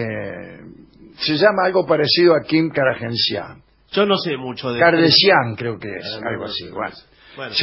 Se llama algo parecido a Kim Kardashian. Yo no sé mucho de... Kardashian creo que es, algo así. Bueno,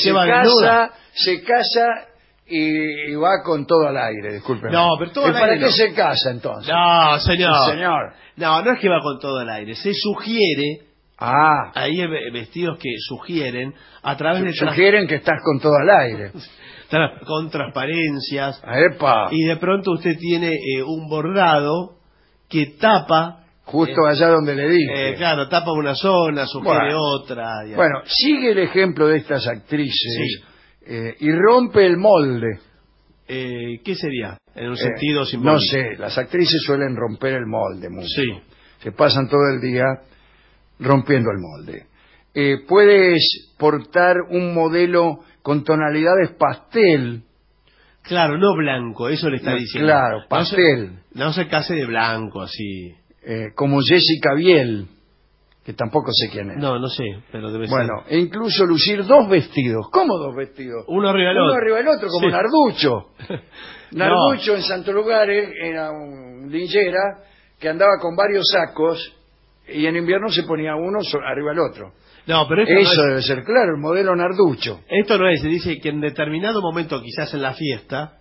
se casa y va con todo al aire, disculpen. No, pero todo al aire ¿Para qué se casa entonces? No, señor. Señor. No es que va con todo al aire. Se sugiere... Ahí hay vestidos que sugieren a través de... Sugieren que estás con todo al aire. Con transparencias. ¡Epa! Y de pronto usted tiene un bordado que tapa... Justo allá donde le dije. Claro, tapa una zona, sugiere otra. Bueno, sigue el ejemplo de estas actrices y rompe el molde. ¿Qué sería? En un sentido simbólico. No sé, las actrices suelen romper el molde mucho. Sí. Se pasan todo el día rompiendo el molde. Puedes portar un modelo con tonalidades pastel. Claro, no blanco, eso le está diciendo. Claro, pastel. No se case de blanco, así. Como Jessica Biel, que tampoco sé quién es. No sé, pero debe ser. Bueno, e incluso lucir dos vestidos. ¿Cómo dos vestidos? Uno arriba del otro. Uno arriba del otro, como Narducho. Narducho en Santos Lugares era un linchera que andaba con varios sacos y en invierno se ponía uno arriba del otro. No, pero eso debe ser claro, el modelo Narducho. Esto no es, se dice que en determinado momento, quizás en la fiesta,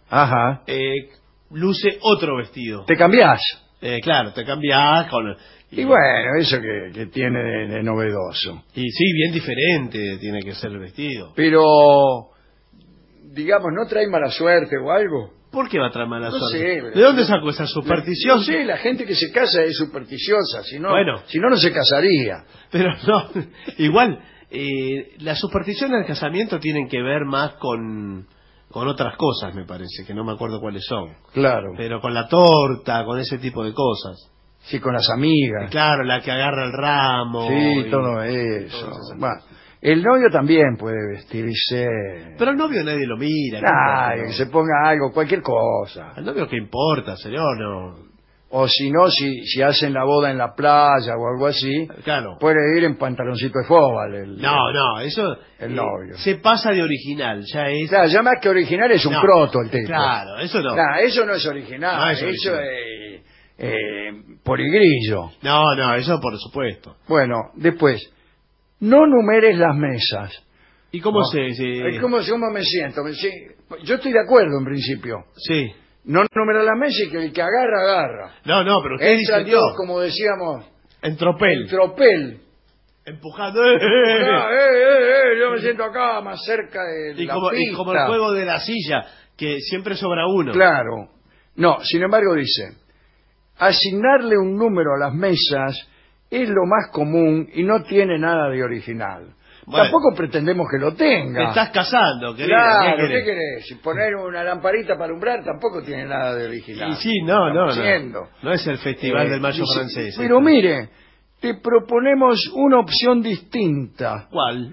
luce otro vestido. ¿Te cambiás? Claro, te cambiás con... Y bueno, eso que tiene de novedoso. Y sí, bien diferente tiene que ser el vestido. Pero, digamos, ¿no trae mala suerte o algo? ¿Por qué va a traer mala suerte? Sé, ¿De dónde sacó esa superstición? No sé, la gente que se casa es supersticiosa, si no no se casaría. Pero no, igual, las supersticiones del casamiento tienen que ver más con otras cosas, me parece, que no me acuerdo cuáles son. Claro. Pero con la torta, con ese tipo de cosas. Sí, con las amigas. Claro, la que agarra el ramo. Sí, todo eso. Bueno, el novio también puede vestirse... Pero el novio nadie lo mira. Que se ponga algo, cualquier cosa. ¿Al novio qué importa, señor? No. O si no, si hacen la boda en la playa o algo así, puede ir en pantaloncito de fútbol. Eso... El novio. Se pasa de original, ya es... Claro, ya más que original es un proto el tipo. Claro, eso no. Eso no es original, eso es poligrillo. No, eso por supuesto. Bueno, después, no numeres las mesas. ¿Y cómo ¿Cómo me siento? Yo estoy de acuerdo en principio. Sí. No numerar las mesas y que el que agarra, agarra. No, pero usted entra todos, como decíamos, en tropel. Empujando. Yo me siento acá más cerca de la pista. Y como el juego de la silla, que siempre sobra uno. Claro. No, sin embargo dice, asignarle un número a las mesas es lo más común y no tiene nada de original. Bueno, tampoco pretendemos que lo tenga. Te estás casando, querido. Claro, ¿qué querés? Si poner una lamparita para alumbrar tampoco tiene nada de original. Y sí, no es el festival del mayo francés. Pero mire, te proponemos una opción distinta. ¿Cuál?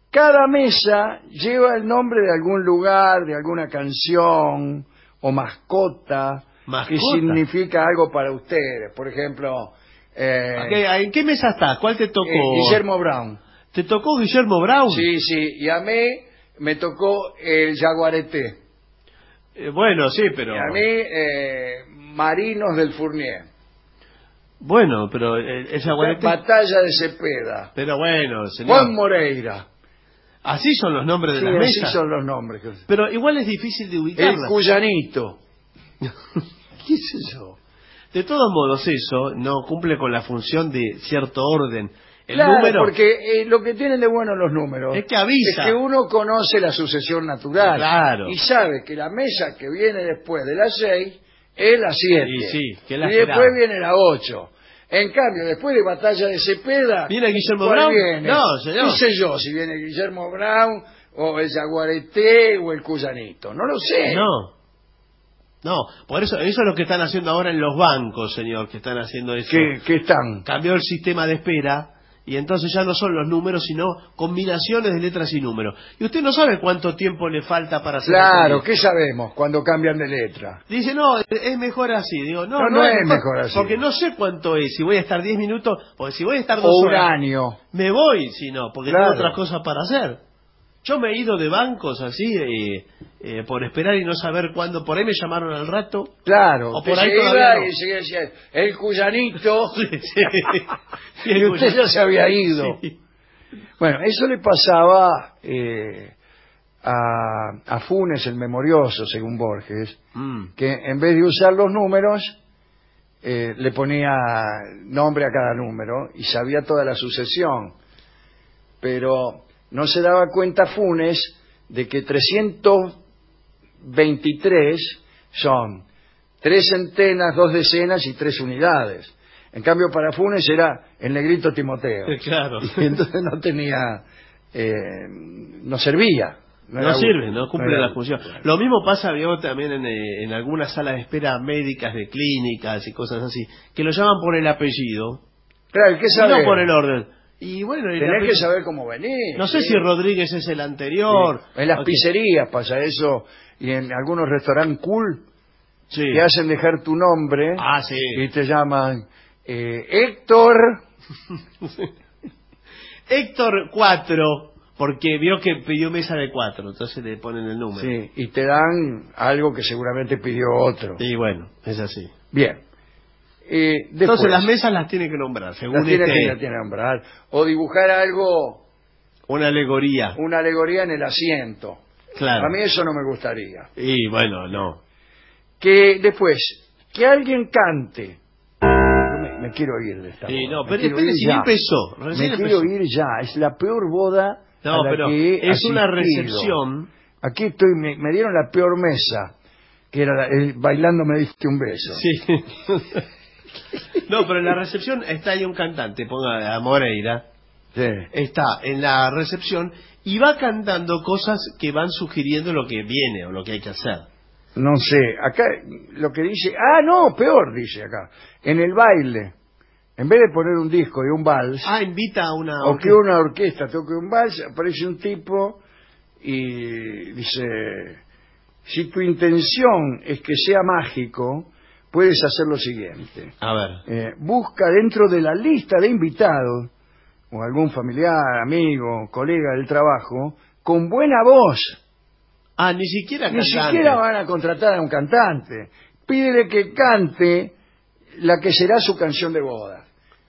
Cada mesa lleva el nombre de algún lugar, de alguna canción o mascota. ¿Mascota? Que significa algo para ustedes. Por ejemplo... ¿En qué mesa estás? ¿Cuál te tocó? Guillermo Brown. ¿Te tocó Guillermo Brown? Sí, y a mí me tocó el Jaguareté. Bueno, sí, pero... Y a mí, Marinos del Fournier. Bueno, pero el Jaguareté... Batalla de Cepeda. Pero bueno, señor... Juan Moreira. Así son los nombres de las mesas. Así son los nombres. Pero igual es difícil de ubicarlas. El Cuyanito. ¿Qué es eso? De todos modos, eso no cumple con la función de cierto orden. El claro, número... porque lo que tienen de bueno los números es que avisa. Es que uno conoce la sucesión natural. Claro. Y sabe que la mesa que viene después de las 6 es la 7. Y después viene la 8. En cambio, después de Batalla de Cepeda... ¿Viene Guillermo Brown? Viene? No, señor. No sé yo si viene Guillermo Brown o el Jaguareté o el Cuyanito. No lo sé. No, por eso es lo que están haciendo ahora en los bancos, señor, que están haciendo eso. ¿Qué están? Cambió el sistema de espera y entonces ya no son los números, sino combinaciones de letras y números. Y usted no sabe cuánto tiempo le falta para hacer... Claro, ¿qué sabemos cuando cambian de letra? Dice, no, es mejor así. Digo, no es mejor así. Porque no sé cuánto es, si voy a estar 10 minutos, porque si voy a estar 2 horas... O un horas, año. Me voy, si no, porque tengo otras cosas para hacer. Yo me he ido de bancos así, por esperar y no saber cuándo. Por ahí me llamaron al rato. Claro. O por ahí todavía no. Y se decía, el Cuyanito. Sí. Y usted ya se había ido. Sí. Bueno, eso le pasaba a Funes el Memorioso, según Borges, que en vez de usar los números, le ponía nombre a cada número y sabía toda la sucesión. Pero... no se daba cuenta Funes de que 323 son 3 centenas, 2 decenas y 3 unidades. En cambio, para Funes era el negrito Timoteo. Claro. Y entonces no tenía... no servía. No sirve, no cumple la función. Lo mismo pasa, veo también en algunas salas de espera médicas de clínicas y cosas así, que lo llaman por el apellido. Claro, ¿qué sabe? No por el orden. Y bueno, tenés que saber cómo venir. No sé si Rodríguez es el anterior. Sí. En las pizzerías pasa eso, y en algunos restaurantes cool te hacen dejar tu nombre y te llaman Héctor. Héctor 4, porque vio que pidió mesa de 4, entonces le ponen el número. Sí, y te dan algo que seguramente pidió otro. Y bueno, es así. Bien. Entonces las mesas las tiene que nombrar, según las tiene que nombrar. O dibujar algo... Una alegoría. Una alegoría en el asiento. Claro. A mí eso no me gustaría. Y bueno, no. Que después, que alguien cante. Me quiero ir de esta boda. No, pero espere, si empezó. Quiero ir ya. Es la peor boda a la que he es una asistido. recepción. Aquí estoy, me dieron la peor mesa, que era bailando me diste un beso. Sí. No, pero en la recepción está ahí un cantante, ponga a Moreira. Sí. Está en la recepción y va cantando cosas que van sugiriendo lo que viene o lo que hay que hacer. No sé, acá lo que dice... no, peor dice acá. En el baile, en vez de poner un disco y un vals... invita a una orquesta. O que una orquesta toque un vals, aparece un tipo y dice... Si tu intención es que sea mágico... puedes hacer lo siguiente. A ver. Busca dentro de la lista de invitados, o algún familiar, amigo, colega del trabajo, con buena voz. Ni siquiera cantante. Ni siquiera van a contratar a un cantante. Pídele que cante la que será su canción de boda.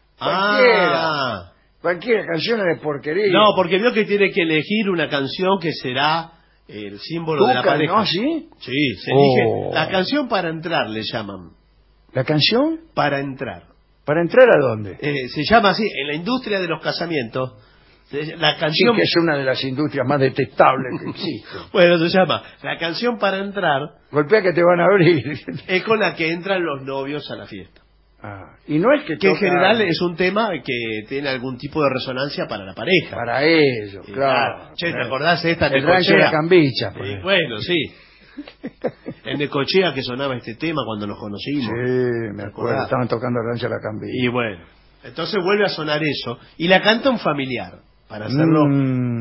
Cualquiera canciones de porquería. No, porque veo que tiene que elegir una canción que será... el símbolo de la pareja. ¿No? ¿Sí? Sí, se elige la canción para entrar, le llaman. ¿La canción? Para entrar. ¿Para entrar a dónde? Se llama así, en la industria de los casamientos, la canción... Sí, que es una de las industrias más detestables que existe. Bueno, se llama la canción para entrar... Golpea que te van a abrir. Es con la que entran los novios a la fiesta. Y no es que en general es un tema que tiene algún tipo de resonancia para la pareja. Para ellos, claro. Che, ¿te acordás de esta? El rancho de la Cambicha. Bueno, sí. En Necochea que sonaba este tema cuando nos conocimos. Sí, me acuerdo. Estaban tocando el rancho de la Cambicha. Y bueno, entonces vuelve a sonar eso. Y la canta un familiar. Para hacerlo...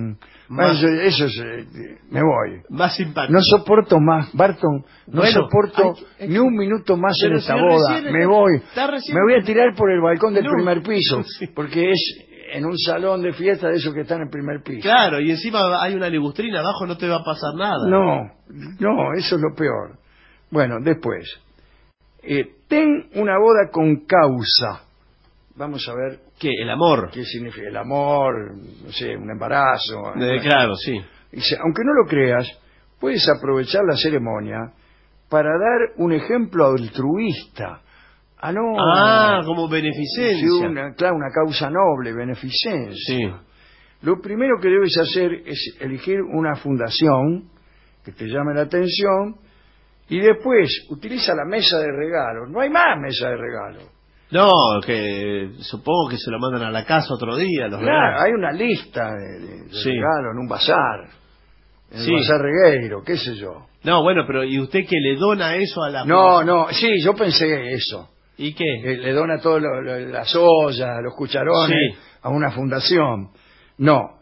Eso es, me voy. Más simpático. No soporto más, Barton, no soporto ni un minuto más en esta boda. Me voy a tirar por el balcón del primer piso, porque es en un salón de fiesta de esos que están en el primer piso. Claro, y encima hay una ligustrina abajo, no te va a pasar nada. No, eso es lo peor. Bueno, después, ten una boda con causa. Vamos a ver. ¿Qué? ¿El amor? ¿Qué significa? El amor, no sé, un embarazo. Claro, sí. Dice, aunque no lo creas, puedes aprovechar la ceremonia para dar un ejemplo altruista. Como beneficencia. Sí, una causa noble, beneficencia. Sí. Lo primero que debes hacer es elegir una fundación que te llame la atención y después utiliza la mesa de regalos. No hay más mesa de regalos. No, que supongo que se lo mandan a la casa otro día. Claro, hay una lista de regalos en un bazar. En el bazar regueiro, qué sé yo. No, bueno, pero ¿y usted que le dona eso a la No, sí, yo pensé eso. ¿Y qué? Le dona todo las ollas, los cucharones a una fundación. No.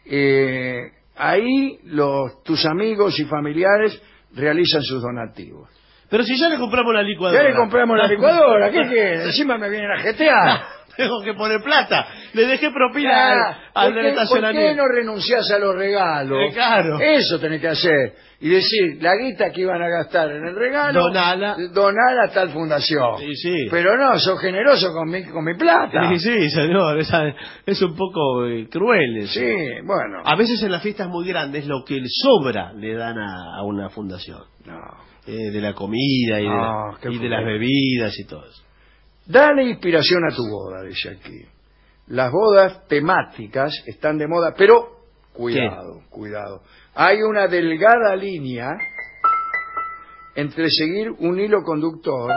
Ahí tus amigos y familiares realizan sus donativos. Pero si ya le compramos la licuadora. Ya le compramos la licuadora, ¿qué? Encima me vienen a jetear. Tengo que poner plata. Le dejé propina al del estacionamiento. ¿Por qué no renunciás a los regalos? Claro. Eso tenés que hacer. Y decir, la guita que iban a gastar en el regalo, donala a tal fundación. Sí. Pero no, sos generoso con mi plata. Sí, señor. Es un poco cruel eso. Sí, bueno. A veces en las fiestas muy grandes lo que sobra le dan a una fundación. No. De la comida y de las bebidas y todo eso. Dale inspiración a tu boda, dice aquí. Las bodas temáticas están de moda, pero cuidado. Hay una delgada línea entre seguir un hilo conductor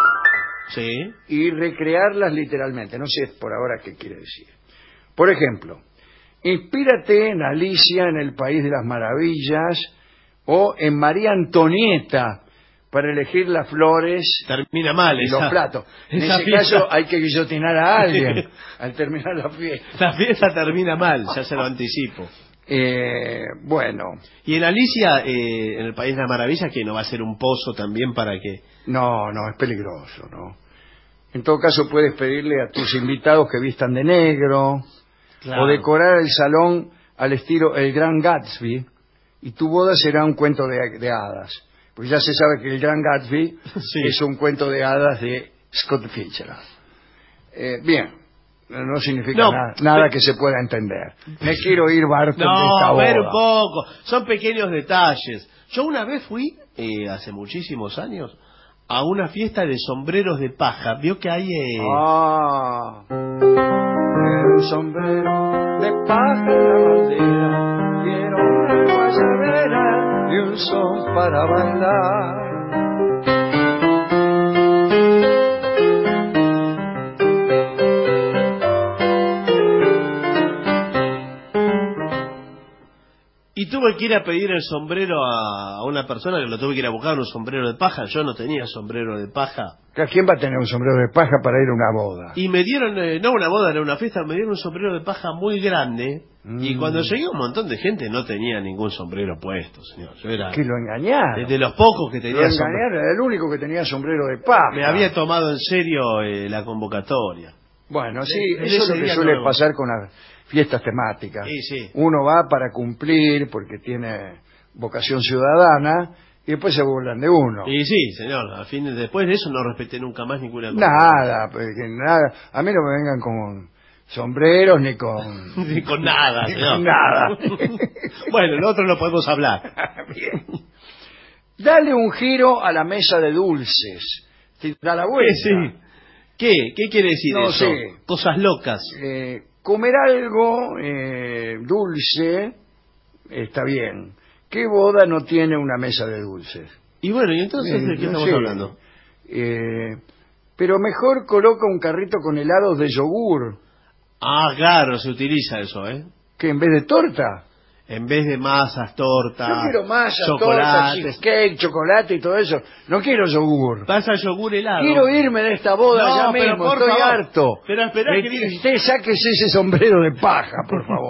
y recrearlas literalmente. No sé por ahora qué quiere decir. Por ejemplo, inspírate en Alicia en el País de las Maravillas o en María Antonieta para elegir las flores termina mal y los platos. En ese caso hay que guillotinar a alguien al terminar la fiesta. La fiesta termina mal, ya se lo anticipo. Bueno. Y en Alicia, en el País de las Maravillas, que no va a ser un pozo también para que... No, es peligroso, ¿no? En todo caso puedes pedirle a tus invitados que vistan de negro o decorar el salón al estilo El Gran Gatsby y tu boda será un cuento de hadas. Pues ya se sabe que El Gran Gatsby es un cuento de hadas de Scott Fitzgerald. Bien, no significa nada que se pueda entender. Me quiero ir, Barton, de esta boda. Ver un poco. Son pequeños detalles. Yo una vez fui, hace muchísimos años, a una fiesta de sombreros de paja. Vio que hay... un sombrero de paja en la bandera, quiero una guayabera y un son para bailar. Y tuve que ir a pedir el sombrero a una persona que lo tuve que ir a buscar, un sombrero de paja. Yo no tenía sombrero de paja. ¿Quién va a tener un sombrero de paja para ir a una boda? Y me dieron, no una boda, era una fiesta, me dieron un sombrero de paja muy grande. Y cuando llegué un montón de gente no tenía ningún sombrero puesto, señor. Yo era... Que lo engañaron. De los pocos que tenía sombrero. Lo engañaron, era el único que tenía sombrero de paja. Me había tomado en serio la convocatoria. Bueno, sí, eso es lo que suele pasar con las fiestas temáticas. Sí. Uno va para cumplir porque tiene vocación ciudadana y después se burlan de uno. Y sí, señor, a fin después de eso no respeté nunca más ninguna cosa. Nada. A mí no me vengan con sombreros ni con... ni con nada, ni señor. Con nada. Bueno, nosotros no podemos hablar. Bien. Dale un giro a la mesa de dulces. Da la vuelta. Sí. ¿Qué quiere decir no eso? Sé. Cosas locas. Comer algo dulce está bien. ¿Qué boda no tiene una mesa de dulces? Y bueno, ¿y entonces de qué estamos hablando? Pero mejor coloca un carrito con helados de yogur. Ah, claro, se utiliza eso, ¿Que en vez de torta? En vez de masas, torta, yo quiero masas, chocolate, torta, cheesecake, chocolate y todo eso. No quiero yogur. Pasa yogur helado. Quiero irme de esta boda ya mismo, estoy harto. Pero esperá que usted sáquese ese sombrero de paja, por favor.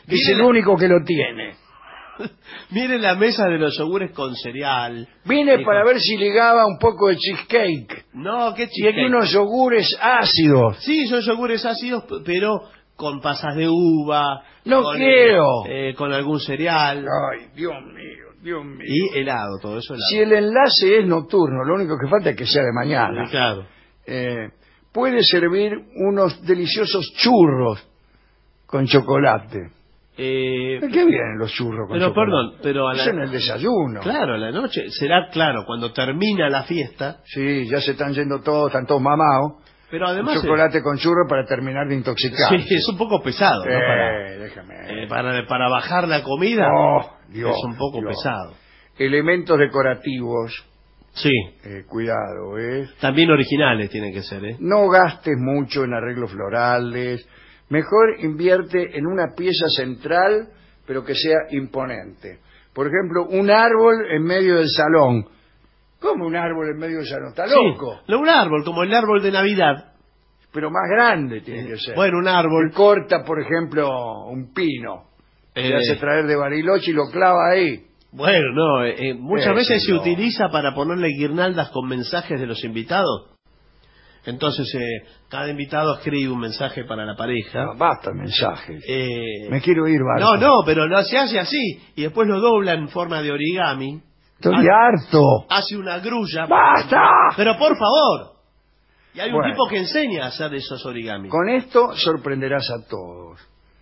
Es el único que lo tiene. Mire la mesa de los yogures con cereal. Vine para ver si ligaba un poco de cheesecake. No, ¿qué Y cheesecake? aquí unos yogures ácidos. Sí, son yogures ácidos, pero con pasas de uva. No con, quiero. Con algún cereal. Ay, Dios mío, Dios mío. Y helado, todo eso helado. Si el enlace es nocturno, lo único que falta es que sea de mañana. Claro. Puede servir unos deliciosos churros con chocolate. ¿De qué vienen los churros con chocolate? Perdón, pero Eso en el desayuno. Claro, a la noche. Será, claro, cuando termina la fiesta. Sí, ya se están yendo todos, están todos mamados. Pero además... chocolate con churro para terminar de intoxicar. Sí, es un poco pesado, ¿no? Déjame. Para bajar la comida, Dios, es un poco pesado. Elementos decorativos. Sí. Cuidado, También originales tienen que ser, No gastes mucho en arreglos florales. Mejor invierte en una pieza central, pero que sea imponente. Por ejemplo, un árbol en medio del salón. ¿Cómo un árbol en medio del salón? ¿Está loco? Sí, un árbol, como el árbol de Navidad. Pero más grande tiene que ser. Bueno, un árbol. Corta, por ejemplo, un pino. Se hace traer de Bariloche y lo clava ahí. Bueno, no, muchas veces se utiliza para ponerle guirnaldas con mensajes de los invitados. Entonces, cada invitado escribe un mensaje para la pareja. No, basta mensajes. Me quiero ir, Barto. No, pero no se hace así. Y después lo dobla en forma de origami. Estoy harto. Hace una grulla. ¡Basta! Pero por favor. Y hay un Bueno. tipo que enseña a hacer esos origamis. Con esto sorprenderás a todos.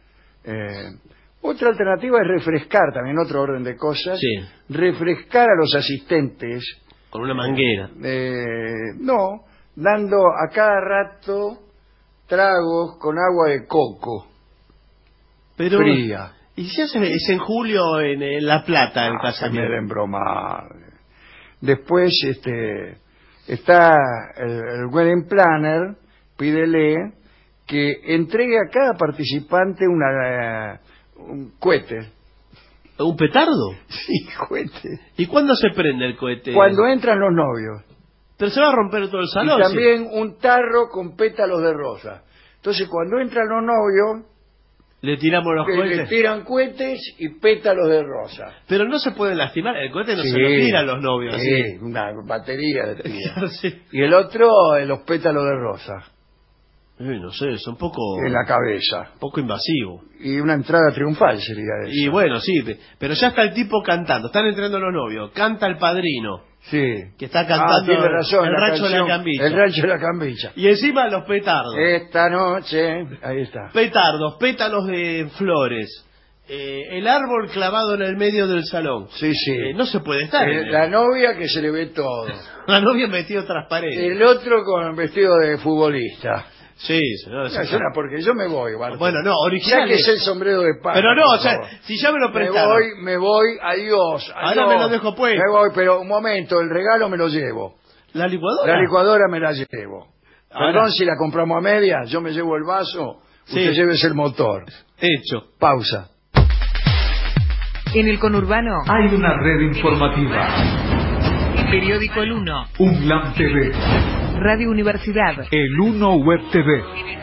Otra alternativa es refrescar, también otro orden de cosas. Sí. Refrescar a los asistentes. Con una manguera. No, dando a cada rato tragos con agua de coco. Pero, fría. ¿y si es en julio en La Plata el Me casamiento? den bromar. Después está el wedding planner, pídele que entregue a cada participante un cohete. ¿Un petardo? Sí, cohete. ¿Y cuándo se prende el cohete? Cuando entran los novios. Pero se va a romper todo el salón. Y también un tarro con pétalos de rosa. Entonces, cuando entran los novios, le tiramos los cohetes. Le tiran cohetes y pétalos de rosa. Pero no se puede lastimar. El cohete no se lo tiran los novios. Sí, una batería de tira. Sí. Y el otro, los pétalos de rosa. No sé, es un poco... En la cabeza. Un poco invasivo. Y una entrada triunfal sería eso. Y bueno, sí, pero ya está el tipo cantando. Están entrando los novios. Canta el padrino. Sí. Que está cantando tiene razón, el rancho de la Cambicha. El rancho de la Cambicha. Y encima los petardos. Esta noche, ahí está. Petardos, pétalos de flores. El árbol clavado en el medio del salón. Sí, sí. No se puede estar. La novia que se le ve todo. La novia metido transparente. El otro con vestido de futbolista. Sí, señor. Porque yo me voy, Bartolo. Bueno, no, original. Ya que es el sombrero de paja. Pero no, o sea, si ya me lo prestaron. Me voy, adiós. Ahora me lo dejo puesto. Me voy, pero un momento, el regalo me lo llevo. ¿La licuadora? La licuadora me la llevo. Ahora. Perdón si la compramos a medias, yo me llevo el vaso, usted llévese el motor. Hecho. Pausa. En el conurbano hay una red informativa. Periódico El Uno. UNLAM TV. Radio Universidad. El Uno Web TV.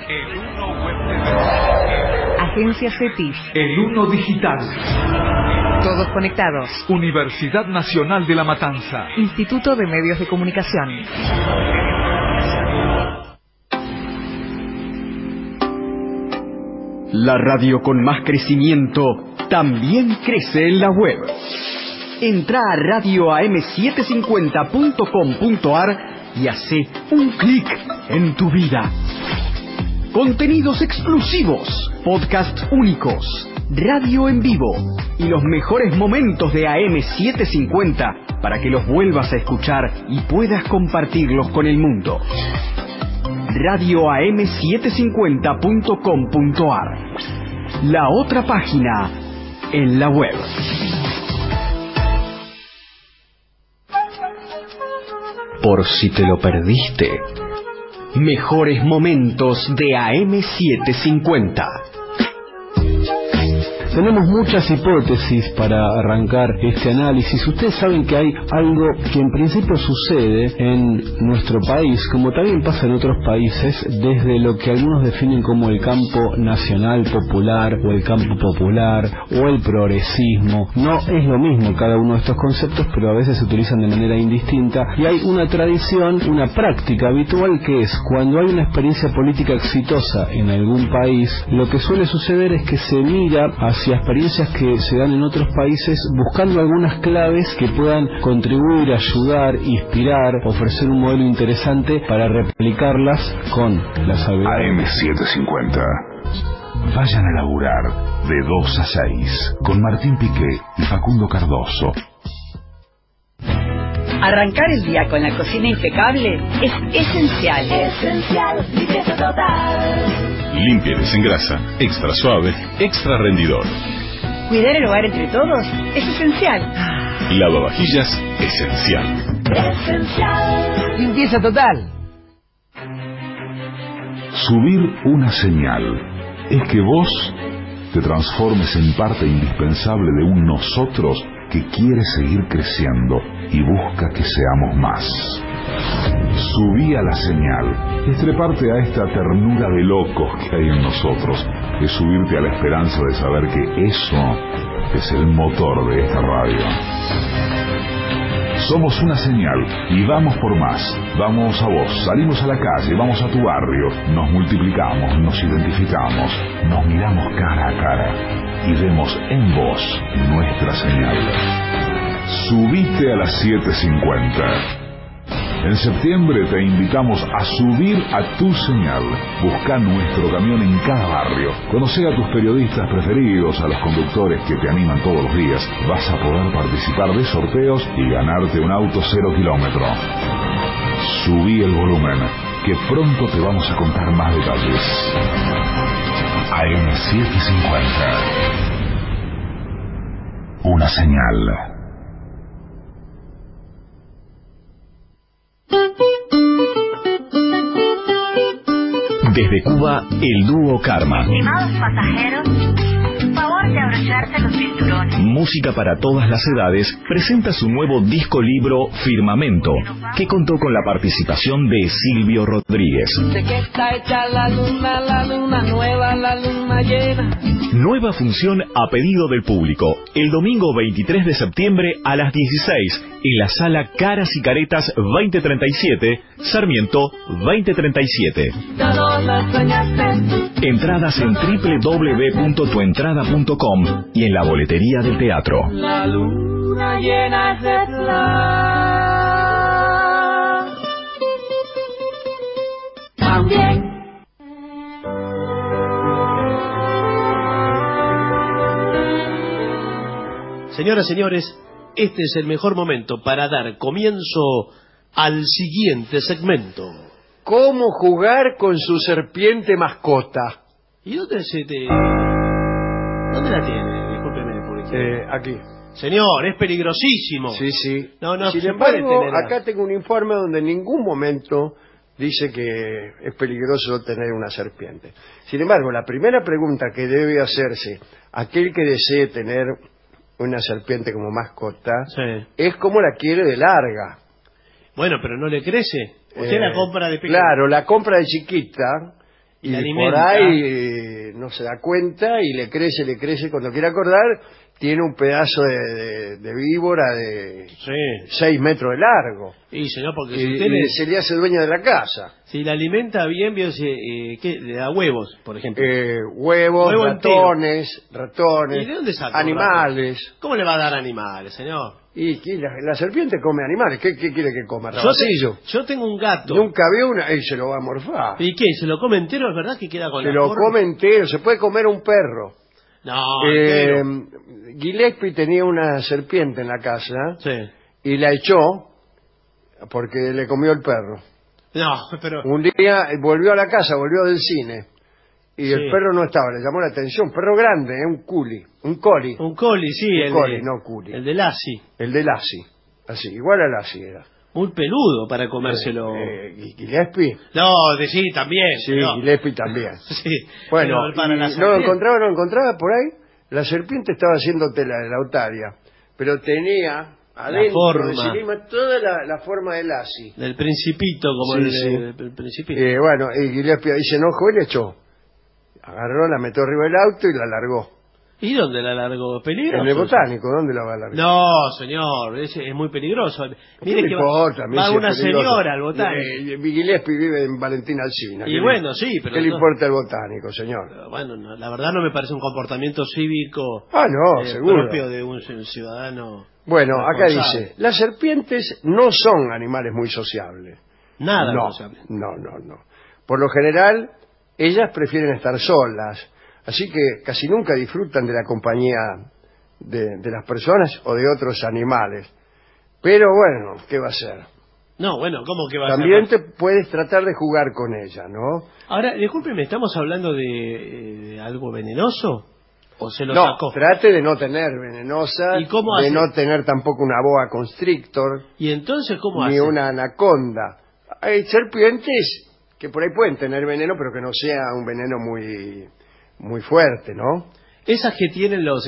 Agencia CETIS. El Uno Digital. Todos conectados. Universidad Nacional de La Matanza. Instituto de Medios de Comunicación. La radio con más crecimiento también crece en la web. Entra a radioam750.com.ar y hace un clic en tu vida. Contenidos exclusivos, podcasts únicos, radio en vivo y los mejores momentos de AM750 para que los vuelvas a escuchar y puedas compartirlos con el mundo. radioam750.com.ar. La otra página en la web. Por si te lo perdiste, mejores momentos de AM750. Tenemos muchas hipótesis para arrancar este análisis. Ustedes saben que hay algo que en principio sucede en nuestro país, como también pasa en otros países, desde lo que algunos definen como el campo nacional popular o el campo popular o el progresismo. No es lo mismo cada uno de estos conceptos, pero a veces se utilizan de manera indistinta, y hay una tradición, una práctica habitual, que es cuando hay una experiencia política exitosa en algún país, lo que suele suceder es que se mira hacia experiencias que se dan en otros países buscando algunas claves que puedan contribuir, ayudar, inspirar, ofrecer un modelo interesante para replicarlas con las habilidades. AM750. Vayan a laburar de 2 a 6 con Martín Piqué y Facundo Cardoso. Arrancar el día con la cocina impecable es esencial. Esencial, limpieza total. Limpia y desengrasa, extra suave, extra rendidor. Cuidar el hogar entre todos es esencial. Lavavajillas, esencial. Esencial. Limpieza total. Subir una señal es que vos te transformes en parte indispensable de un nosotros que quiere seguir creciendo y busca que seamos más. Subí a la señal es treparte a esta ternura de locos que hay en nosotros, es subirte a la esperanza de saber que eso es el motor de esta radio. Somos una señal y vamos por más. Vamos a vos, salimos a la calle, vamos a tu barrio, nos multiplicamos, nos identificamos, nos miramos cara a cara y vemos en vos nuestra señal. Subite a las 7:50. En septiembre te invitamos a subir a tu señal. Busca nuestro camión en cada barrio. Conoce a tus periodistas preferidos, a los conductores que te animan todos los días. Vas a poder participar de sorteos y ganarte un auto 0 kilómetro. Subí el volumen, que pronto te vamos a contar más detalles. AM750. Una señal. Desde Cuba, el dúo Karma. Estimados pasajeros, favor de abrocharse los cinturones. Música para todas las edades presenta su nuevo disco libro Firmamento, que contó con la participación de Silvio Rodríguez. ¿De qué está hecha la luna nueva, la luna llena? Nueva función a pedido del público, el domingo 23 de septiembre a las 16, en la sala Caras y Caretas 2037, Sarmiento 2037. Entradas en www.tuentrada.com y en la boletería del teatro. La luna llena es de plata. También. Señoras, señores, este es el mejor momento para dar comienzo al siguiente segmento. ¿Cómo jugar con su serpiente mascota? ¿Y dónde la tiene? Discúlpeme, porque... Aquí. Señor, es peligrosísimo. Sí, sí. No, sin embargo, acá tengo un informe donde en ningún momento dice que es peligroso tener una serpiente. Sin embargo, la primera pregunta que debe hacerse aquel que desee tener una serpiente como mascota es cómo la quiere de larga. Bueno, pero no le crece. Usted la compra de pequeña. Claro, la compra de chiquita y por ahí no se da cuenta y le crece. Cuando quiere acordar, tiene un pedazo de víbora de 6 metros de largo. Y señor, porque si usted se le hace dueña de la casa. Si la alimenta bien, ¿qué? Le da huevos, por ejemplo. Huevos, ratones. ¿Y de dónde saca animales? ¿Cómo le va a dar animales, señor? Y la serpiente come animales. ¿Qué quiere que coma? ¿Rabacillo? Yo tengo un gato. Nunca vi una y se lo va a morfar. ¿Y qué? ¿Se lo come entero? ¿Es verdad que queda con Se lo come entero. Se puede comer un perro. No, Gillespie tenía una serpiente en la casa y la echó porque le comió el perro. No, pero... Un día volvió a la casa, volvió del cine y el perro no estaba, le llamó la atención. Perro grande, un collie. Un collie, sí. Un collie, no collie. El de Lassie. El de Lassie, así, igual a Lassie era. Muy peludo para comérselo. ¿Gillespie? No, sí, también. Sí, Gillespie también. Sí. Bueno, ¿no lo encontraba por ahí? La serpiente estaba haciendo tela de lautaria, pero tenía adentro de sí misma toda la forma del asi. Del Principito, como el Principito. Bueno, y Gillespie ahí se enojó y le echó. Agarró, la metió arriba del auto y la largó. ¿Y dónde la largó? ¿Peligroso? En el Botánico, ¿dónde la va a largar? No, señor, es muy peligroso. Mire que importa, va una señora al Botánico. Gillespie vive en Valentín Alsina. Y bueno, sí, pero... ¿Qué le importa el Botánico, señor? Pero bueno, no, la verdad no me parece un comportamiento cívico seguro. propio de un ciudadano. Bueno, acá dice, las serpientes no son animales muy sociables. Nada sociable. No. Por lo general, ellas prefieren estar solas. Así que casi nunca disfrutan de la compañía de las personas o de otros animales. Pero bueno, ¿qué va a ser? No, bueno, ¿cómo que va a ser? También te puedes tratar de jugar con ella, ¿no? Ahora, discúlpeme, ¿estamos hablando de algo venenoso? ¿O se lo no, sacó? Trate de no tener venenosa, ¿Y cómo de hace? no tener tampoco una boa constrictor. ¿Y entonces cómo ni hace? Ni una anaconda. Hay serpientes que por ahí pueden tener veneno, pero que no sea un veneno muy fuerte, ¿no? Esas que tienen los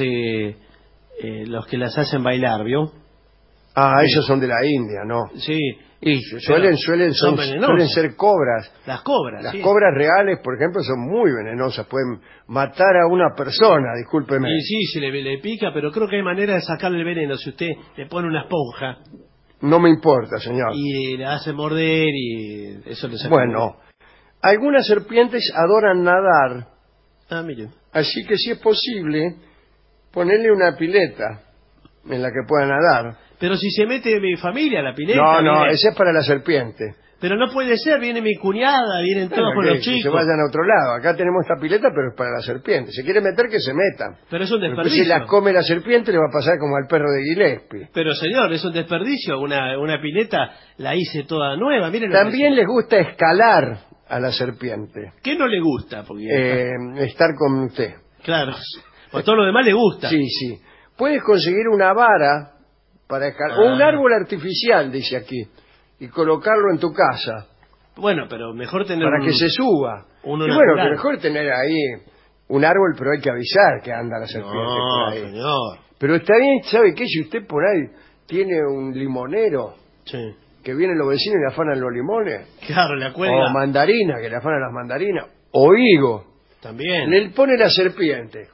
que las hacen bailar, ¿vio? Esos son de la India, ¿no? Sí. Y suelen ser cobras. Las cobras, Las cobras reales, por ejemplo, son muy venenosas. Pueden matar a una persona, discúlpeme. Y sí, se le pica, pero creo que hay manera de sacarle el veneno. Si usted le pone una esponja... No me importa, señor. Y le hace morder y eso le saca. Bueno, algunas serpientes adoran nadar. Mire. Así que si es posible, ponerle una pileta en la que pueda nadar. Pero si se mete mi familia a la pileta... No, ese es para la serpiente. Pero no puede ser, viene mi cuñada, vienen todos con los chicos. Que se vayan a otro lado. Acá tenemos esta pileta, pero es para la serpiente. Si quiere meter, que se metan. Pero es un desperdicio. Si la come la serpiente, le va a pasar como al perro de Gillespie. Pero señor, es un desperdicio. Una pileta la hice toda nueva. Miren También les gusta escalar a la serpiente. ¿Qué no le gusta? Porque estar con usted. Claro. Por todo lo demás le gusta. Sí. Puedes conseguir una vara para escalar. O un árbol artificial, dice aquí. Y colocarlo en tu casa. Bueno, pero mejor tener para que se suba. Y bueno, que mejor tener ahí un árbol, pero hay que avisar que anda la serpiente por ahí. Señor. Pero está bien, ¿sabe qué? Si usted por ahí tiene un limonero, que vienen los vecinos y le afanan los limones. Claro, le cuelga. O mandarina, que le afanan las mandarinas. O higo. También. Le pone la serpiente.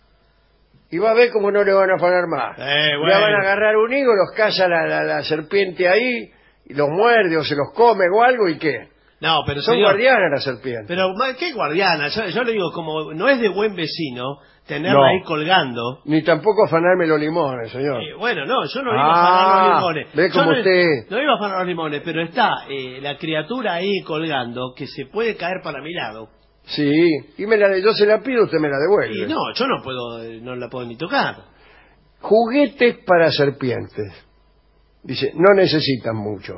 Y va a ver cómo no le van a afanar más. Bueno. Ya van a agarrar un higo, los caza la serpiente ahí, y los muerde o se los come o algo, ¿y qué? No, pero son guardianas las serpientes. Pero, ¿qué guardiana? Yo le digo, como no es de buen vecino tenerla ahí colgando. Ni tampoco afanarme los limones, señor. Bueno, no, yo no iba a afanar los limones. Ve como usted... No iba a afanar los limones, pero está la criatura ahí colgando que se puede caer para mi lado. Sí, y yo se la pido, usted me la devuelve. Y no, yo no la puedo ni tocar. Juguetes para serpientes. Dice, no necesitan mucho.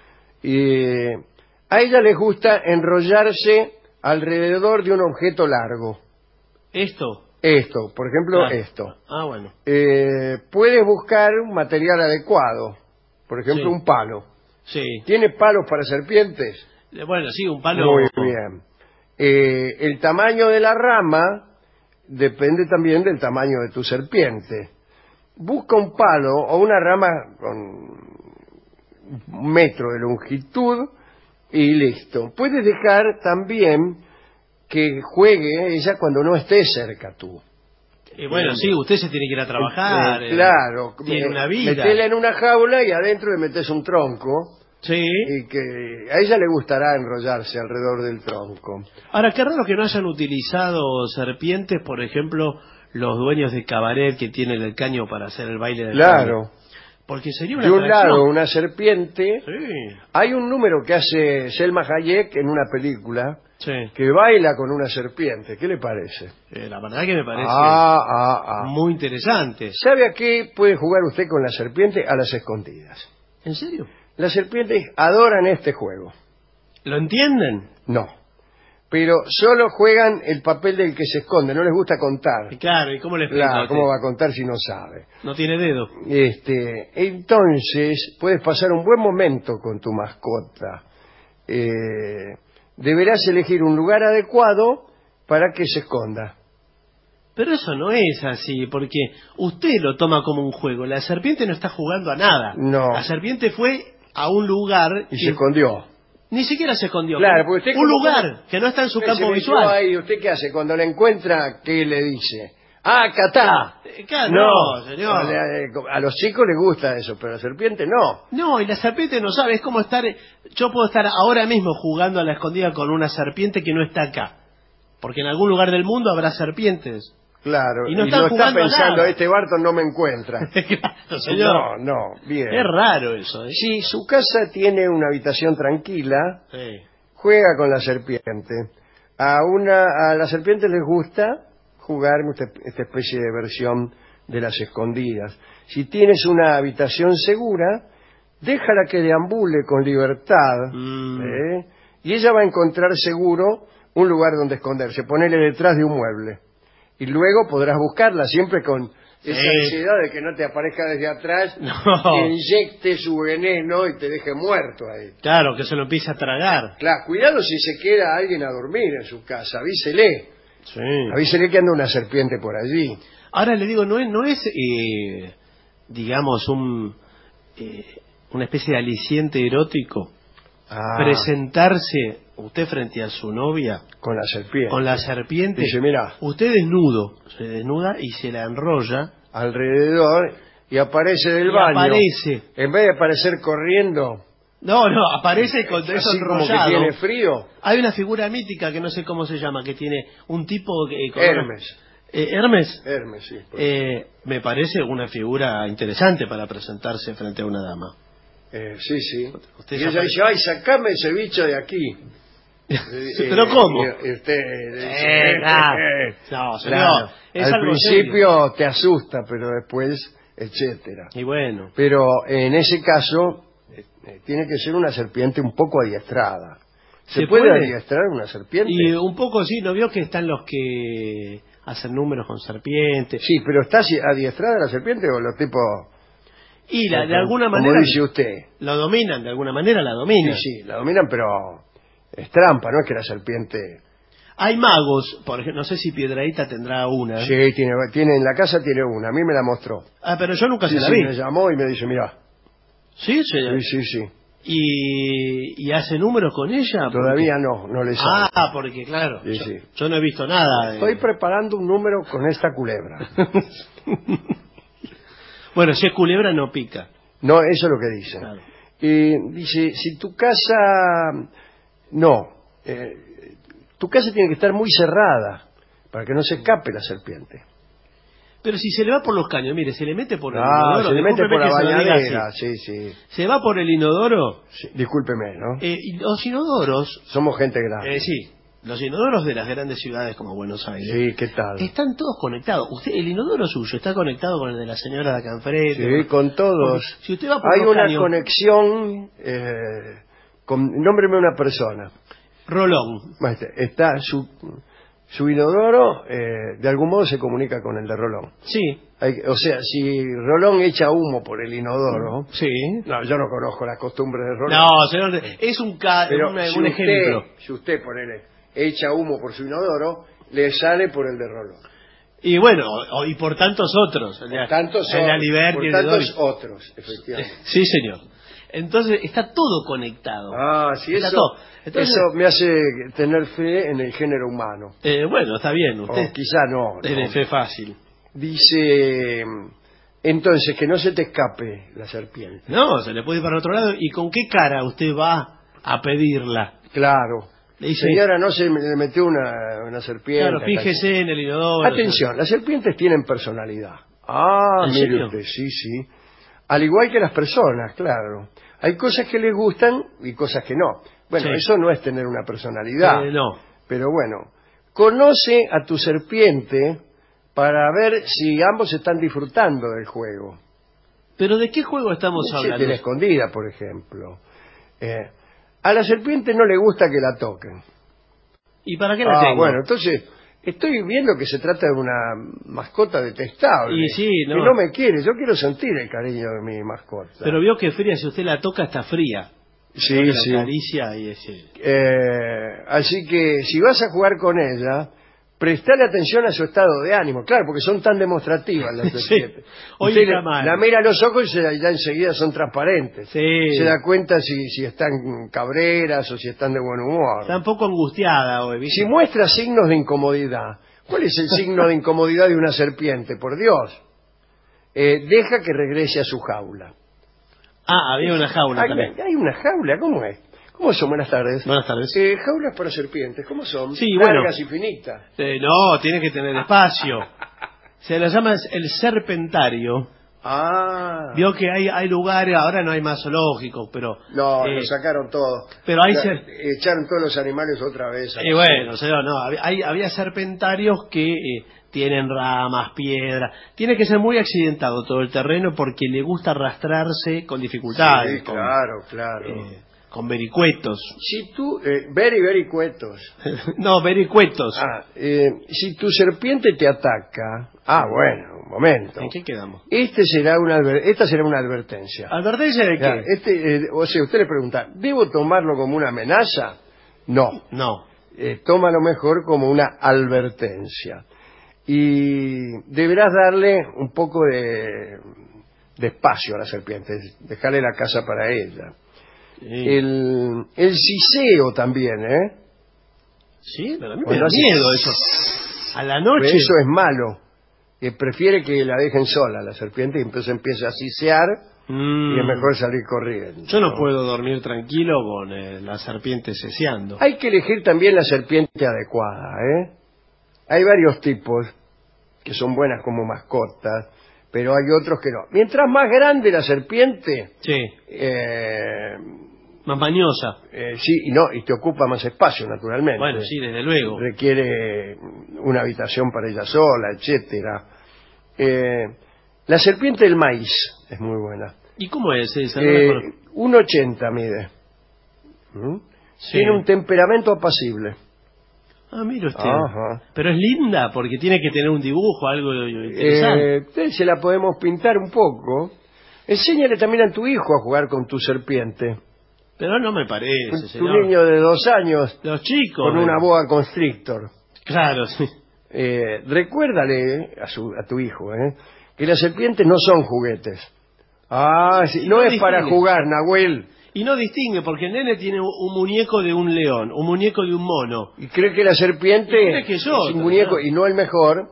Y a ella les gusta enrollarse alrededor de un objeto largo. ¿Esto? Esto, por ejemplo, esto. Bueno. Puedes buscar un material adecuado. Por ejemplo, un palo. Sí. ¿Tiene palos para serpientes? Bueno, sí, un palo. Muy bien. El tamaño de la rama depende también del tamaño de tu serpiente. Busca un palo o una rama con 1 metro de longitud y listo. Puedes dejar también que juegue ella cuando no esté cerca tú. Bueno, sí, usted se tiene que ir a trabajar. Claro. Tiene una vida. Metela en una jaula y adentro le metes un tronco. Sí. Y que a ella le gustará enrollarse alrededor del tronco. Ahora, qué raro que no hayan utilizado serpientes, por ejemplo, los dueños de cabaret que tienen el caño para hacer el baile del Claro. Porque sería una de un atracción. lado una serpiente. Sí. Hay un número que hace Selma Hayek en una película sí. que baila con una serpiente. ¿Qué le parece? La verdad que me parece muy interesante. ¿Sabe a qué puede jugar usted con la serpiente? A las escondidas. ¿En serio? Las serpientes adoran este juego. ¿Lo entienden? No. Pero solo juegan el papel del que se esconde, no les gusta contar. Claro, ¿y cómo le explica? Claro, ¿cómo va a contar si no sabe? No tiene dedo. Entonces, puedes pasar un buen momento con tu mascota. Deberás elegir un lugar adecuado para que se esconda. Pero eso no es así, porque usted lo toma como un juego. La serpiente no está jugando a nada. No. La serpiente fue a un lugar... Y se escondió. Ni siquiera se escondió. Claro, porque usted un lugar que no está en su campo visual. Ahí, ¿usted qué hace? Cuando la encuentra, ¿qué le dice? ¡Ah, catá! No, señor. A los chicos les gusta eso, pero a la serpiente no. No, y la serpiente no sabe. Es como estar... Yo puedo estar ahora mismo jugando a la escondida con una serpiente que no está acá. Porque en algún lugar del mundo habrá serpientes. Claro, y no está pensando, nada. Este Barton no me encuentra. Claro, señor. No, bien. Es raro eso, ¿eh? Si su casa tiene una habitación tranquila, sí, juega con la serpiente. A la serpiente les gusta jugar esta especie de versión de las escondidas. Si tienes una habitación segura, déjala que deambule con libertad, y ella va a encontrar seguro un lugar donde esconderse. Ponele detrás de un mueble. Y luego podrás buscarla, siempre con esa ansiedad de que no te aparezca desde atrás, te inyecte su veneno y te deje muerto ahí. Claro, que se lo empiece a tragar. Claro, cuidado si se queda alguien a dormir en su casa, avísele. Sí. Avísele que anda una serpiente por allí. Ahora le digo, no es digamos, una especie de aliciente erótico presentarse usted frente a su novia con la serpiente. Con la serpiente. Dice, mira, usted desnudo, se desnuda y se la enrolla alrededor y aparece del baño. Aparece. En vez de aparecer corriendo. No, aparece con eso enrollado. Como que tiene frío. Hay una figura mítica que no sé cómo se llama, que tiene un tipo con Hermes. ¿Hermes? Hermes, sí. Me parece una figura interesante para presentarse frente a una dama. Sí. Usted y ella dice, ay, sacame ese bicho de aquí. ¿Pero cómo? Y usted dice, no, señor. Al principio serio. Te asusta, pero después, etcétera. Y bueno. Pero en ese caso, tiene que ser una serpiente un poco adiestrada. ¿Se puede adiestrar una serpiente? Y un poco sí, ¿no vio que están los que hacen números con serpientes? Sí, pero ¿está adiestrada la serpiente o los tipos...? Y de alguna manera... Como dice usted. Lo dominan, de alguna manera la dominan. Sí, la dominan, pero es trampa, no es que la serpiente... Hay magos, por ejemplo, no sé si Piedrahíta tendrá una. Sí, tiene en la casa tiene una, a mí me la mostró. Pero yo nunca se la vi. Me llamó y me dice, mirá. ¿Sí? Sí. ¿Y hace números con ella? Todavía no le sabe. Porque claro, sí. Yo no he visto nada. Estoy preparando un número con esta culebra. Bueno, si es culebra no pica. No, eso es lo que dicen. Claro. Dice, si tu casa... tu casa tiene que estar muy cerrada para que no se escape la serpiente. Pero si se le va por los caños, mire, se le mete por el inodoro. Se le mete por la bañadera, sí. ¿Se va por el inodoro? Sí, discúlpeme, ¿no? Los inodoros... Somos gente grande. Sí. Los inodoros de las grandes ciudades como Buenos Aires. Sí, ¿qué tal? Están todos conectados. El inodoro suyo está conectado con el de la señora de acá enfrente. Sí, con todos. Porque si usted va por hay una caños, conexión. Nómbreme una persona. Rolón. Está su inodoro, de algún modo se comunica con el de Rolón. Sí. O sea, si Rolón echa humo por el inodoro... Sí. No, yo no conozco las costumbres de Rolón. No, señor, es un ejemplo. Si usted, ponele, echa humo por su inodoro, le sale por el de Rolón. Y bueno, y por tantos otros. Por tantos otros, efectivamente. Sí, señor. Entonces, está todo conectado. Sí, eso me hace tener fe en el género humano. Bueno, está bien. Usted quizá no. Tiene fe fácil. Dice, entonces, que no se te escape la serpiente. No, se le puede ir para otro lado. ¿Y con qué cara usted va a pedirla? Claro. Le dice, señora, no se le metió una serpiente. Claro, fíjese en el inodoro. Atención, las serpientes tienen personalidad. Mire usted, sí. Al igual que las personas, claro. Hay cosas que les gustan y cosas que no. Bueno, eso no es tener una personalidad. No. Pero bueno, conoce a tu serpiente para ver si ambos están disfrutando del juego. ¿Pero de qué juego estamos hablando? De la escondida, por ejemplo. A la serpiente no le gusta que la toquen. ¿Y para qué la tengo? Bueno, entonces... Estoy viendo que se trata de una mascota detestable. Y sí, que no me quiere. Yo quiero sentir el cariño de mi mascota. Pero vio que fría, si usted la toca está fría. Sí. La acaricia y ese... así que si vas a jugar con ella, Prestale atención a su estado de ánimo, claro, porque son tan demostrativas las serpientes. Usted la mira a los ojos y ya enseguida son transparentes. Sí. Se da cuenta si están cabreras o si están de buen humor. Está un poco angustiada hoy, ¿viste? Si muestra signos de incomodidad, ¿cuál es el signo de incomodidad de una serpiente? Por Dios. Deja que regrese a su jaula. Ah, había una jaula también. Hay una jaula, ¿cómo es? ¿Cómo son? Buenas tardes. Buenas tardes. Jaulas para serpientes, ¿cómo son? Sí, largas y finitas. No, tiene que tener espacio. Se lo llama el serpentario. Ah. Vio que hay lugares, ahora no hay más zoológicos, pero... No, lo sacaron todo. Pero hay echaron todos los animales otra vez. Bueno, había serpentarios que tienen ramas, piedras. Tiene que ser muy accidentado todo el terreno porque le gusta arrastrarse con dificultades. Sí, claro. Con vericuetos. Si tú... vericuetos. No, vericuetos. Si tu serpiente te ataca... bueno, un momento. ¿En qué quedamos? Esta será una advertencia. ¿Advertencia de qué? O sea, usted le pregunta, ¿debo tomarlo como una amenaza? No. No. Tómalo mejor como una advertencia. Y deberás darle un poco de espacio a la serpiente, dejarle la casa para ella. Sí. El siseo también, Sí, pero a mí me da miedo eso. A la noche. Pero eso es malo. Prefiere que la dejen sola la serpiente y entonces empieza a sisear y es mejor salir corriendo. Yo no puedo dormir tranquilo con la serpiente siseando. Hay que elegir también la serpiente adecuada, Hay varios tipos que son buenas como mascotas, pero hay otros que no. Mientras más grande la serpiente... Sí. Más mañosa. Y te ocupa más espacio, naturalmente. Bueno, sí, desde luego. Requiere una habitación para ella sola, etcétera. La serpiente del maíz es muy buena. ¿Y cómo es? 1,80 mide. Sí. Tiene un temperamento apacible. Ah, mire usted. Ajá. Pero es linda porque tiene que tener un dibujo, algo interesante. Se la podemos pintar un poco. Enséñale también a tu hijo a jugar con tu serpiente. Pero no me parece, Tu niño de 2 años. Los chicos. Con una boa constrictor. Claro, sí. Recuérdale a tu hijo, que las serpientes no son juguetes. No es para jugar, Nahuel. Y no distingue, porque el nene tiene un muñeco de un león, un muñeco de un mono. Y cree que la serpiente es un muñeco, y no el mejor,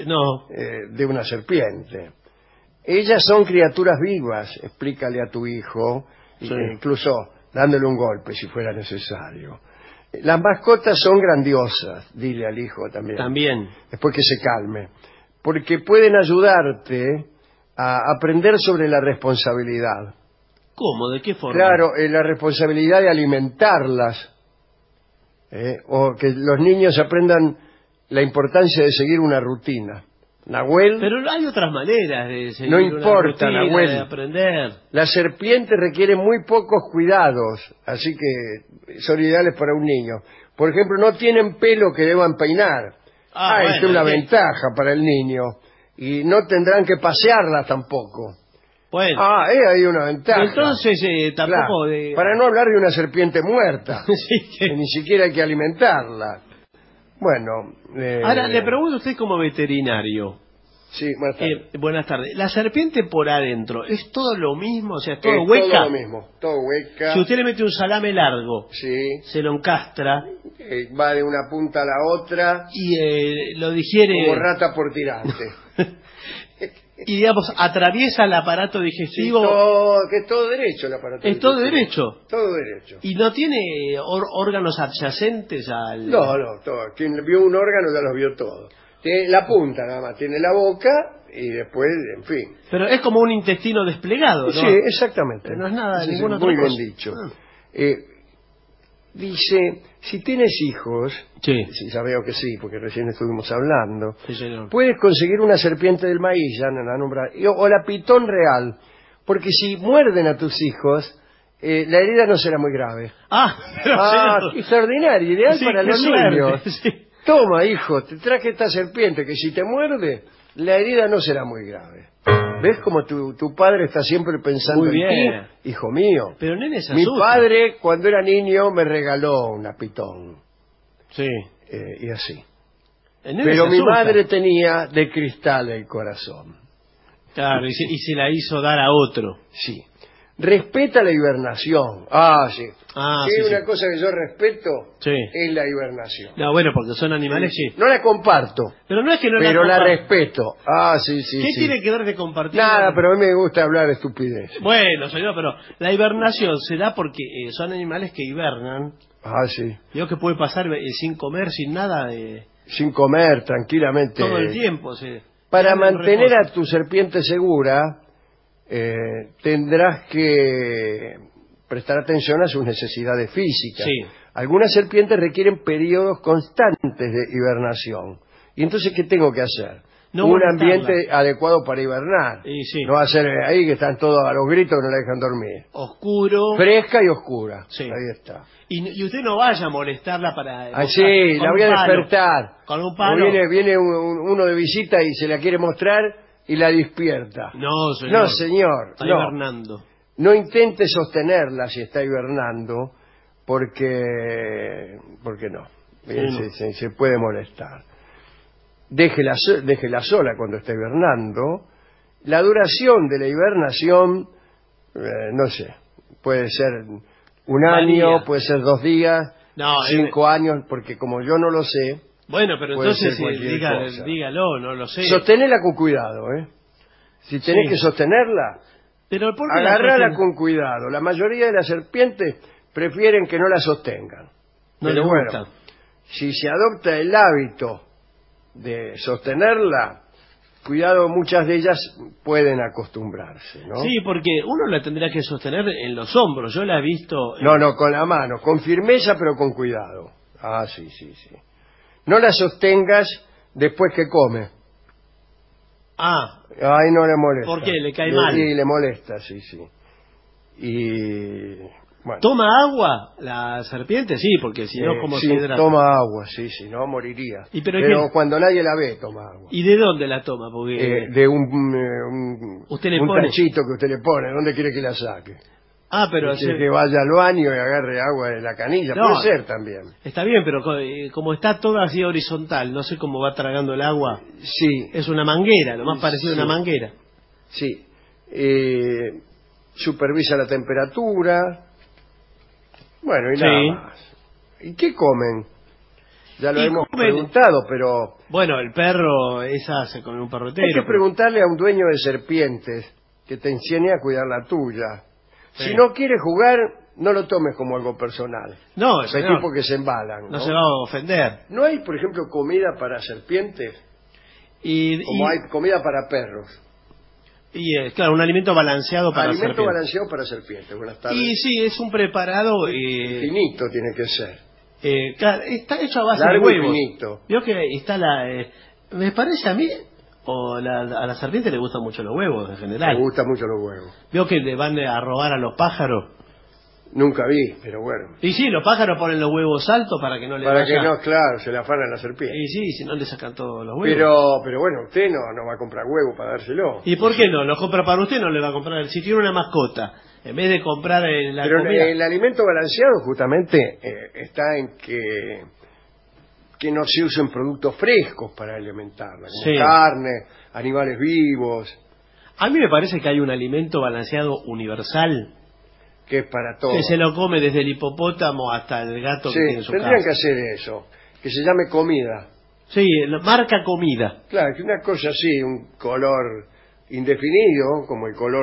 de una serpiente. Ellas son criaturas vivas, explícale a tu hijo, incluso dándole un golpe si fuera necesario. Las mascotas son grandiosas, dile al hijo también. También. Después que se calme. Porque pueden ayudarte a aprender sobre la responsabilidad. ¿Cómo? ¿De qué forma? Claro, la responsabilidad de alimentarlas. O que los niños aprendan la importancia de seguir una rutina. Nahuel. Pero hay otras maneras de seguir no importa, una rutina, Nahuel. de aprender. Las serpientes requieren muy pocos cuidados, así que son ideales para un niño. Por ejemplo, no tienen pelo que deban peinar. Esta es una ventaja para el niño. Y no tendrán que pasearlas tampoco. Bueno. Hay una ventaja. Entonces, tampoco claro, para no hablar de una serpiente muerta. Sí, que ni siquiera hay que alimentarla. Bueno. Ahora, le pregunto a usted como veterinario. Sí, buenas tardes. Buenas tardes. ¿La serpiente por adentro es todo lo mismo? O sea, ¿es todo hueca? Todo lo mismo, todo hueca. Si usted le mete un salame largo, se lo encastra. Va de una punta a la otra. Y lo digiere. Como rata por tirante. Y digamos, atraviesa el aparato digestivo. Que es todo derecho el aparato digestivo. ¿Es todo derecho? Todo derecho. ¿Y no tiene órganos adyacentes al...? No, todo. Quien vio un órgano ya los vio todos. Tiene la punta nada más, tiene la boca y después, en fin. Pero es como un intestino desplegado, ¿no? Sí, exactamente. Pero no es nada, ninguna otra cosa. Muy bien dicho. Dice, si tienes hijos, ya veo que sí, porque recién estuvimos hablando, puedes conseguir una serpiente del maíz, ya la nombrar, o la pitón real, porque si muerden a tus hijos, la herida no será muy grave. Extraordinario, ideal para los niños. Toma, hijo, te traje esta serpiente que si te muerde, la herida no será muy grave. ¿Ves como tu padre está siempre pensando en ti? Hijo mío. Pero nene se Mi padre, cuando era niño, me regaló una pitón. Sí. Y así. Pero mi madre tenía de cristal el corazón. Claro, y se la hizo dar a otro. Sí. Respeta la hibernación. Sí. Sí, una cosa que yo respeto es la hibernación. No, bueno, porque son animales que... No la comparto. Pero no es que no pero la respeto. Sí. ¿Qué tiene que ver de compartir? Nada, pero a mí me gusta hablar estupidez. Bueno, señor, pero la hibernación se da porque son animales que hibernan. Sí. Digo que puede pasar sin comer, sin nada. Sin comer, tranquilamente. Todo el tiempo. Para mantener a tu serpiente segura, tendrás que prestar atención a sus necesidades físicas. Sí. Algunas serpientes requieren periodos constantes de hibernación. ¿Y entonces qué tengo que hacer? Un ambiente adecuado para hibernar. No hacer ahí que están todos a los gritos que no la dejan dormir. Oscuro. Fresca y oscura. Ahí está. Y usted no vaya a molestarla para... sí, la voy a despertar. Con un palo. Viene uno de visita y se la quiere mostrar y la despierta. No, señor. No, señor. Está hibernando. No intente sostenerla si está hibernando, porque no. Se puede molestar. Déjela sola cuando está hibernando. La duración de la hibernación, no sé, puede ser un año, puede ser 2 días, 5 años, porque como yo no lo sé... Bueno, pero entonces dígalo, no lo sé. Sostenela con cuidado, Si tenés que sostenerla, pero agarrala con cuidado. La mayoría de las serpientes prefieren que no la sostengan. Pero bueno, si se adopta el hábito de sostenerla, cuidado, muchas de ellas pueden acostumbrarse, ¿no? Sí, porque uno la tendrá que sostener en los hombros. Yo la he visto... No, con la mano, con firmeza pero con cuidado. Sí. No la sostengas después que come. Ahí no le molesta. ¿Por qué? ¿Le cae mal? Sí, le molesta, sí. Y... bueno. ¿Toma agua la serpiente? Sí, porque si no, ¿cómo se hidrata? Toma agua, sí, no moriría. Pero cuando nadie la ve, toma agua. ¿Y de dónde la toma? Porque de un tachito que usted le pone. ¿Dónde quiere que la saque? Pero... que vaya al baño y agarre agua de la canilla. Puede ser también. Está bien, pero como está toda así horizontal, no sé cómo va tragando el agua. Sí. Es una manguera, lo más parecido a una manguera. Sí. Supervisa la temperatura. Bueno, y nada más. ¿Y qué comen? Ya lo hemos preguntado, pero... Bueno, el perro, se come un perro entero. Hay que preguntarle a un dueño de serpientes que te enseñe a cuidar la tuya. Si no quiere jugar, no lo tomes como algo personal. No, hay tipos que se embalan. No se va a ofender. ¿No hay, por ejemplo, comida para serpientes? Como hay comida para perros. Claro, un alimento balanceado para serpientes. Alimento balanceado para serpientes. Buenas tardes. Y sí, es un preparado... finito tiene que ser. Claro, está hecho a base de huevos. Finito. Vio que está me parece a mí... a la serpiente le gustan mucho los huevos en general. Le gustan mucho los huevos. ¿Vio que le van a robar a los pájaros? Nunca vi, pero bueno. Y sí, los pájaros ponen los huevos altos para que no le claro, se le afanan la serpiente. Y sí, si no le sacan todos los huevos. Pero bueno, usted no va a comprar huevo para dárselo. ¿Y por qué no? Lo compra para usted, no le va a comprar. Si tiene una mascota, en vez de comprar la comida... Pero el alimento balanceado justamente está en que no se usen productos frescos para alimentarla, como carne, animales vivos. A mí me parece que hay un alimento balanceado universal. Que es para todos. Que se lo come desde el hipopótamo hasta el gato que tiene en su casa. Tendrían que hacer eso, que se llame comida. Sí, marca comida. Claro, que una cosa así, un color indefinido, como el color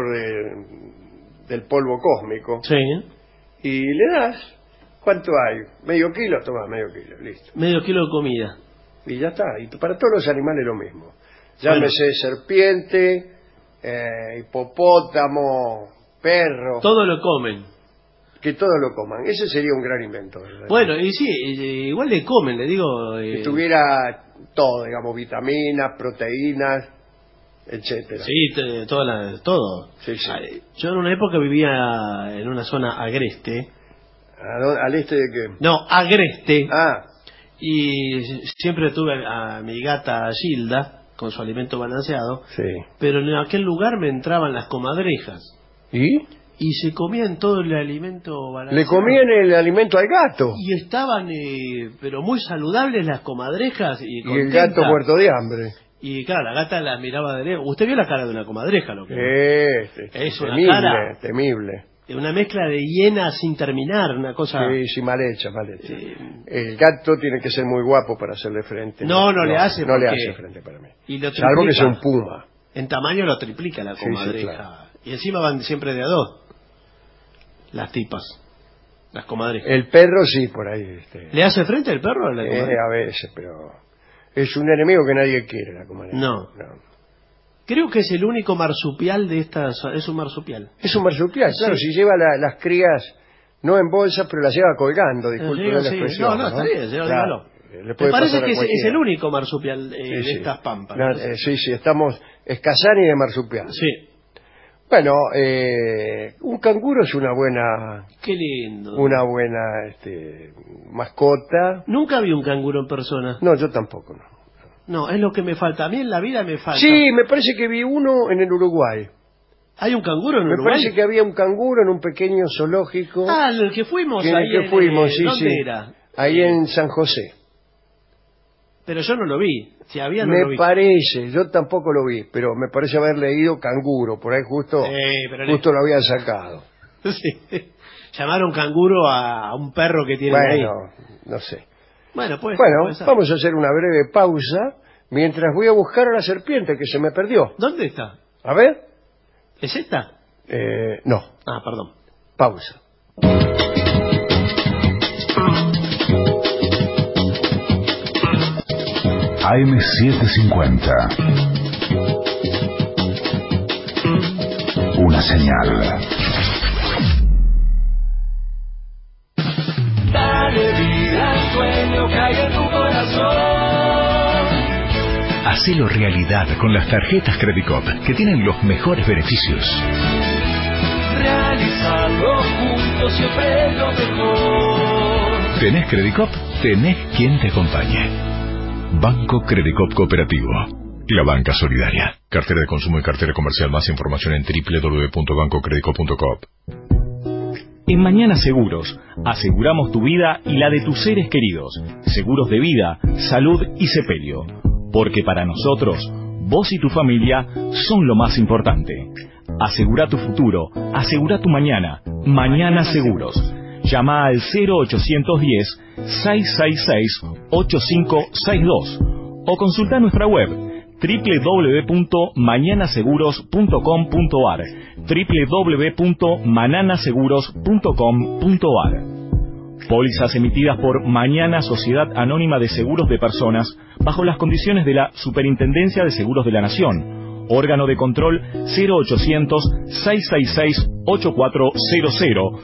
del polvo cósmico. Sí. Y le das... ¿Cuánto hay? ¿Medio kilo? Toma, medio kilo, listo. Medio kilo de comida. Y ya está. Y para todos los animales lo mismo. Llámese serpiente, hipopótamo, perro. Todo lo comen. Que todos lo coman. Ese sería un gran invento, ¿verdad? Bueno, y sí, igual le comen, le digo... Que tuviera todo, digamos, vitaminas, proteínas, etcétera. Sí, todo. Sí. Yo en una época vivía en una zona agreste. ¿Al este de qué? No, agreste. Y siempre tuve a mi gata Gilda con su alimento balanceado. Sí. Pero en aquel lugar me entraban las comadrejas. ¿Y? Y se comían todo el alimento balanceado. Le comían el alimento al gato. Y estaban, pero muy saludables las comadrejas. Y el gato muerto de hambre. Y claro, la gata la miraba de lejos. Usted vio la cara de una comadreja, lo que es temible, cara, temible. Una mezcla de hiena sin terminar, una cosa... Sí, mal hecha. El gato tiene que ser muy guapo para hacerle frente. No le hace frente para mí. Salvo que sea un puma. En tamaño lo triplica la comadreja. Sí, claro. Y encima van siempre de a dos. Las tipas. Las comadrejas. El perro sí, por ahí. ¿Le hace frente el perro a la comadreja? A veces, pero... Es un enemigo que nadie quiere, la comadreja. No. Creo que es el único marsupial de estas... Es un marsupial. Es un marsupial, claro. Si lleva las crías, no en bolsa, pero las lleva colgando. Disculpe la expresión. No, está bien, dígalo. Me parece que es el único marsupial de estas pampas. Sí, estamos... Es Casani de marsupial. Sí. Bueno, un canguro es una buena... Qué lindo. Una buena mascota. Nunca vi un canguro en persona. No, yo tampoco, no. No, es lo que me falta. A mí en la vida me falta. Sí, me parece que vi uno en el Uruguay. ¿Hay un canguro en Uruguay? Me parece que había un canguro en un pequeño zoológico. Ah, en el que fuimos. Sí, ¿Dónde era? Ahí en San José. Pero yo no lo vi. Si había, no me lo vi. Parece, yo tampoco lo vi, pero me parece haber leído canguro. Por ahí justo lo había sacado. Sí. Llamaron canguro a un perro que tiene ahí. No sé. Bueno, vamos a hacer una breve pausa mientras voy a buscar a la serpiente que se me perdió. ¿Dónde está? A ver. ¿Es esta? No. Ah, perdón. Pausa. AM750. Una señal. Dale vida al sueño que hay en tu corazón. Hacelo realidad con las tarjetas Credicop, que tienen los mejores beneficios. Realizarlo juntos siempre es lo mejor. ¿Tenés Credicop? Tenés quien te acompañe. Banco Credicop Cooperativo. La banca solidaria. Cartera de consumo y cartera comercial. Más información en www.bancocredico.com. En Mañana Seguros, aseguramos tu vida y la de tus seres queridos. Seguros de vida, salud y sepelio. Porque para nosotros, vos y tu familia son lo más importante. Asegura tu futuro, asegura tu mañana. Mañana Seguros. Llama al 0810-666-8562 o consulta nuestra web www.mañanaseguros.com.ar www.mananaseguros.com.ar. Pólizas emitidas por Mañana Sociedad Anónima de Seguros de Personas bajo las condiciones de la Superintendencia de Seguros de la Nación. Órgano de control 0800-666-8400,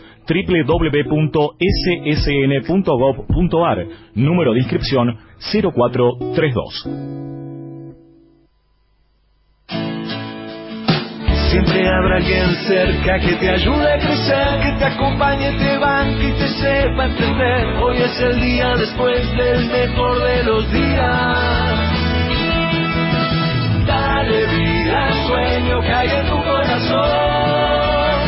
www.ssn.gov.ar, número de inscripción 0432. Siempre habrá alguien cerca que te ayude a crecer, que te acompañe, te banque y te sepa entender. Hoy es el día después del mejor de los días. Dale vida al sueño que hay en tu corazón.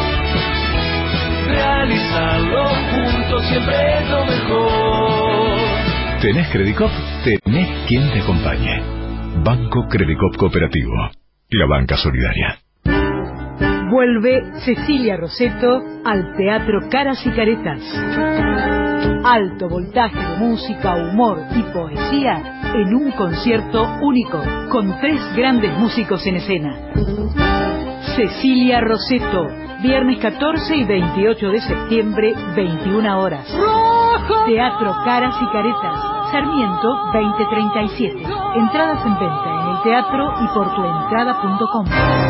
Realizarlo juntos siempre es lo mejor. ¿Tenés Credicop? Tenés quien te acompañe. Banco Credicop Cooperativo. La banca solidaria. Vuelve Cecilia Rosetto al Teatro Caras y Caretas. Alto voltaje de música, humor y poesía en un concierto único, con 3 grandes músicos en escena. Cecilia Rosetto, viernes 14 y 28 de septiembre, 21 horas. Teatro Caras y Caretas, Sarmiento 2037. Entradas en venta en el teatro y por tuentrada.com.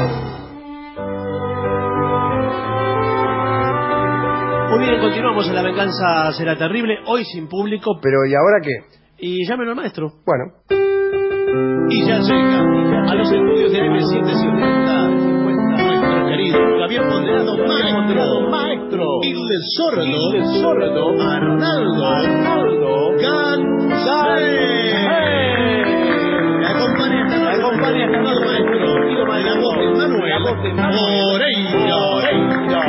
Muy bien, continuamos en La Venganza Será Terrible, hoy sin público. Pero ¿y ahora qué? Y llámenlo al maestro. Bueno. Y ya llega a los estudios de M750 nuestro querido Javier Ponderado, maestro. Il sordo Arnaldo González. Acompaña a este maestro. Y lo bailamos Manuel voz de Moreira.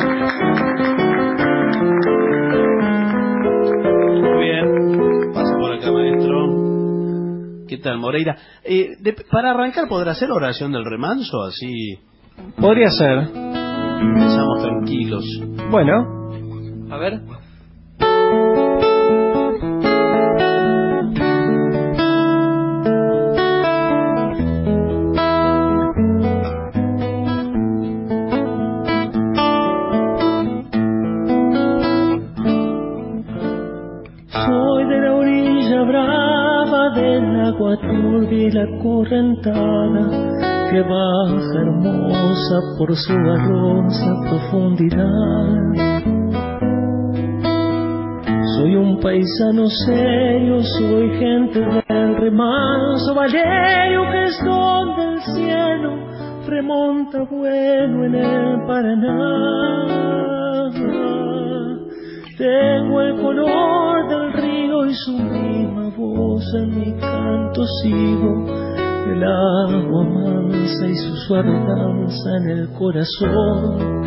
Muy bien, pasa por acá, maestro. ¿Qué tal, Moreira? Para arrancar, ¿podrá hacer oración del remanso? Así. Podría ser. Empezamos tranquilos. Bueno, a ver. Soy de la orilla brava del agua turbia y la correntada que baja hermosa por su barrosa profundidad. Soy un paisano serio, soy gente del remanso Valerio, que es donde el cielo remonta bueno en el Paraná. Tengo el color del río y su misma voz en mi canto sigo, el agua mansa y su suave danza en el corazón.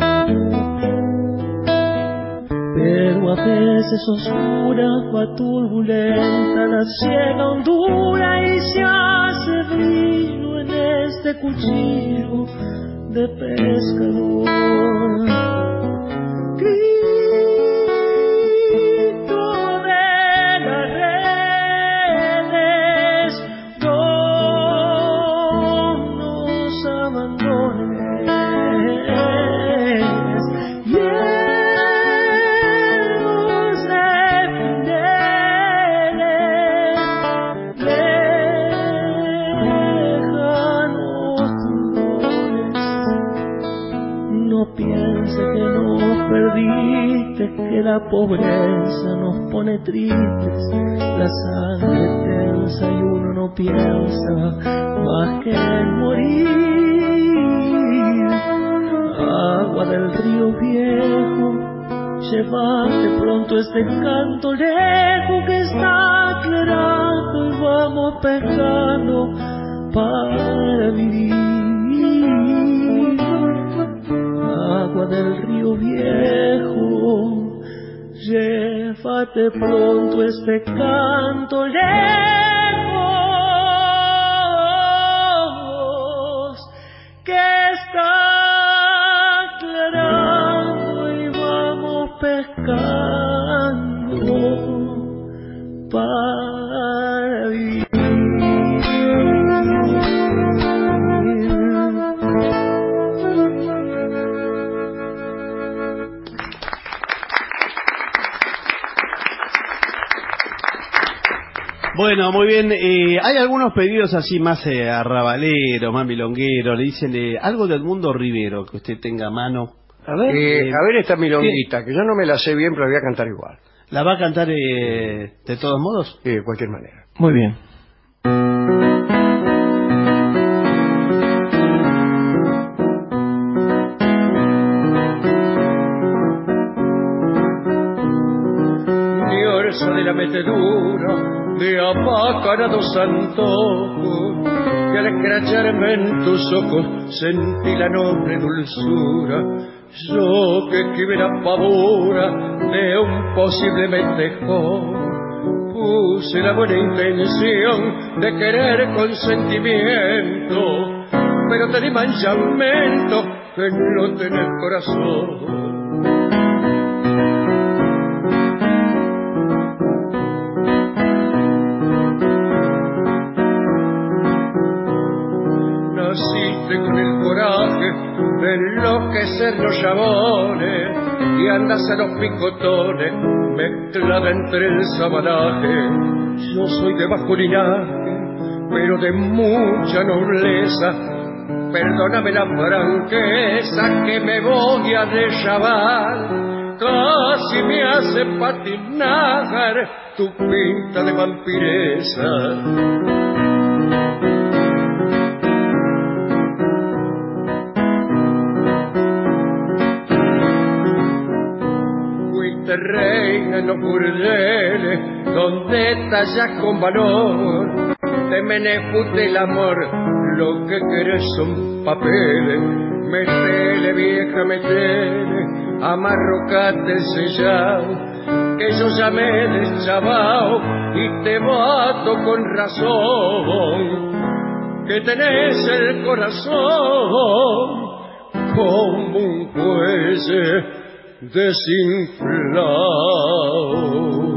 Pero a veces oscura, va turbulenta la ciega hondura y se hace brillo en este cuchillo de pescador. Que la pobreza nos pone tristes, la sangre tensa y uno no piensa más que en morir. Agua del río viejo, llevate pronto este canto lejos que está aclarando y vamos pescando para vivir. Agua del río viejo, llévate pronto este canto lejos que está aclarando y vamos pescando para vivir. Bueno, muy bien. Hay algunos pedidos así más arrabaleros, más milongueros. Le dicen algo de Edmundo Rivero que usted tenga a mano. A ver esta milonguita, que yo no me la sé bien, pero la voy a cantar igual. ¿La va a cantar de todos modos? De cualquier manera. Muy bien. De la metedura de apacarados antojos, que al escracharme en tus ojos sentí la noble dulzura. Yo que quimera pavora de un posible mendejón, puse la buena intención de querer con sentimiento, pero te di manchamento que no tenés corazón. Con el coraje de enloquecer los llamones y andas a los picotones mezclada entre el sabanaje. Yo soy de bajo linaje, pero de mucha nobleza. Perdóname la franqueza que me voy a deschavar. Casi me hace patinar tu pinta de vampiresa. Reina en los burdeles donde tallas con valor, te menefute el amor, lo que querés son papeles. Metele, vieja, metele, amarrocate sellao, que yo ya me he deschavao y te mato con razón, que tenés el corazón como un fuelle desinflado.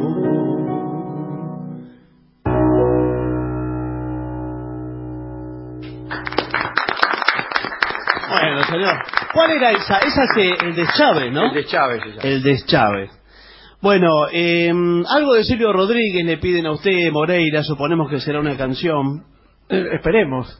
Bueno, señor, ¿cuál era esa? Esa es el deschave, ¿no? El deschave, sí, el deschave. Bueno, algo de Silvio Rodríguez le piden a usted, Moreira, suponemos que será una canción. Esperemos.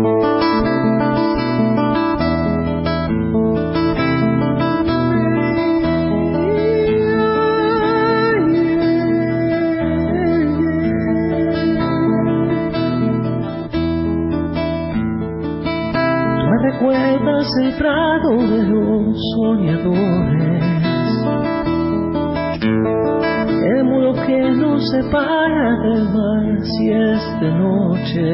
Recuerdas el prado de los soñadores, el muro que nos separa del mar si es de noche.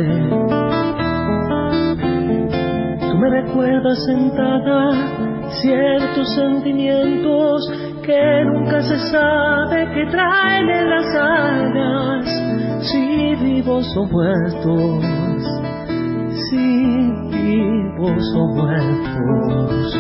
Tú me recuerdas sentada ciertos sentimientos que nunca se sabe que traen en las alas, si vivos o muertos, si vivos o muertos.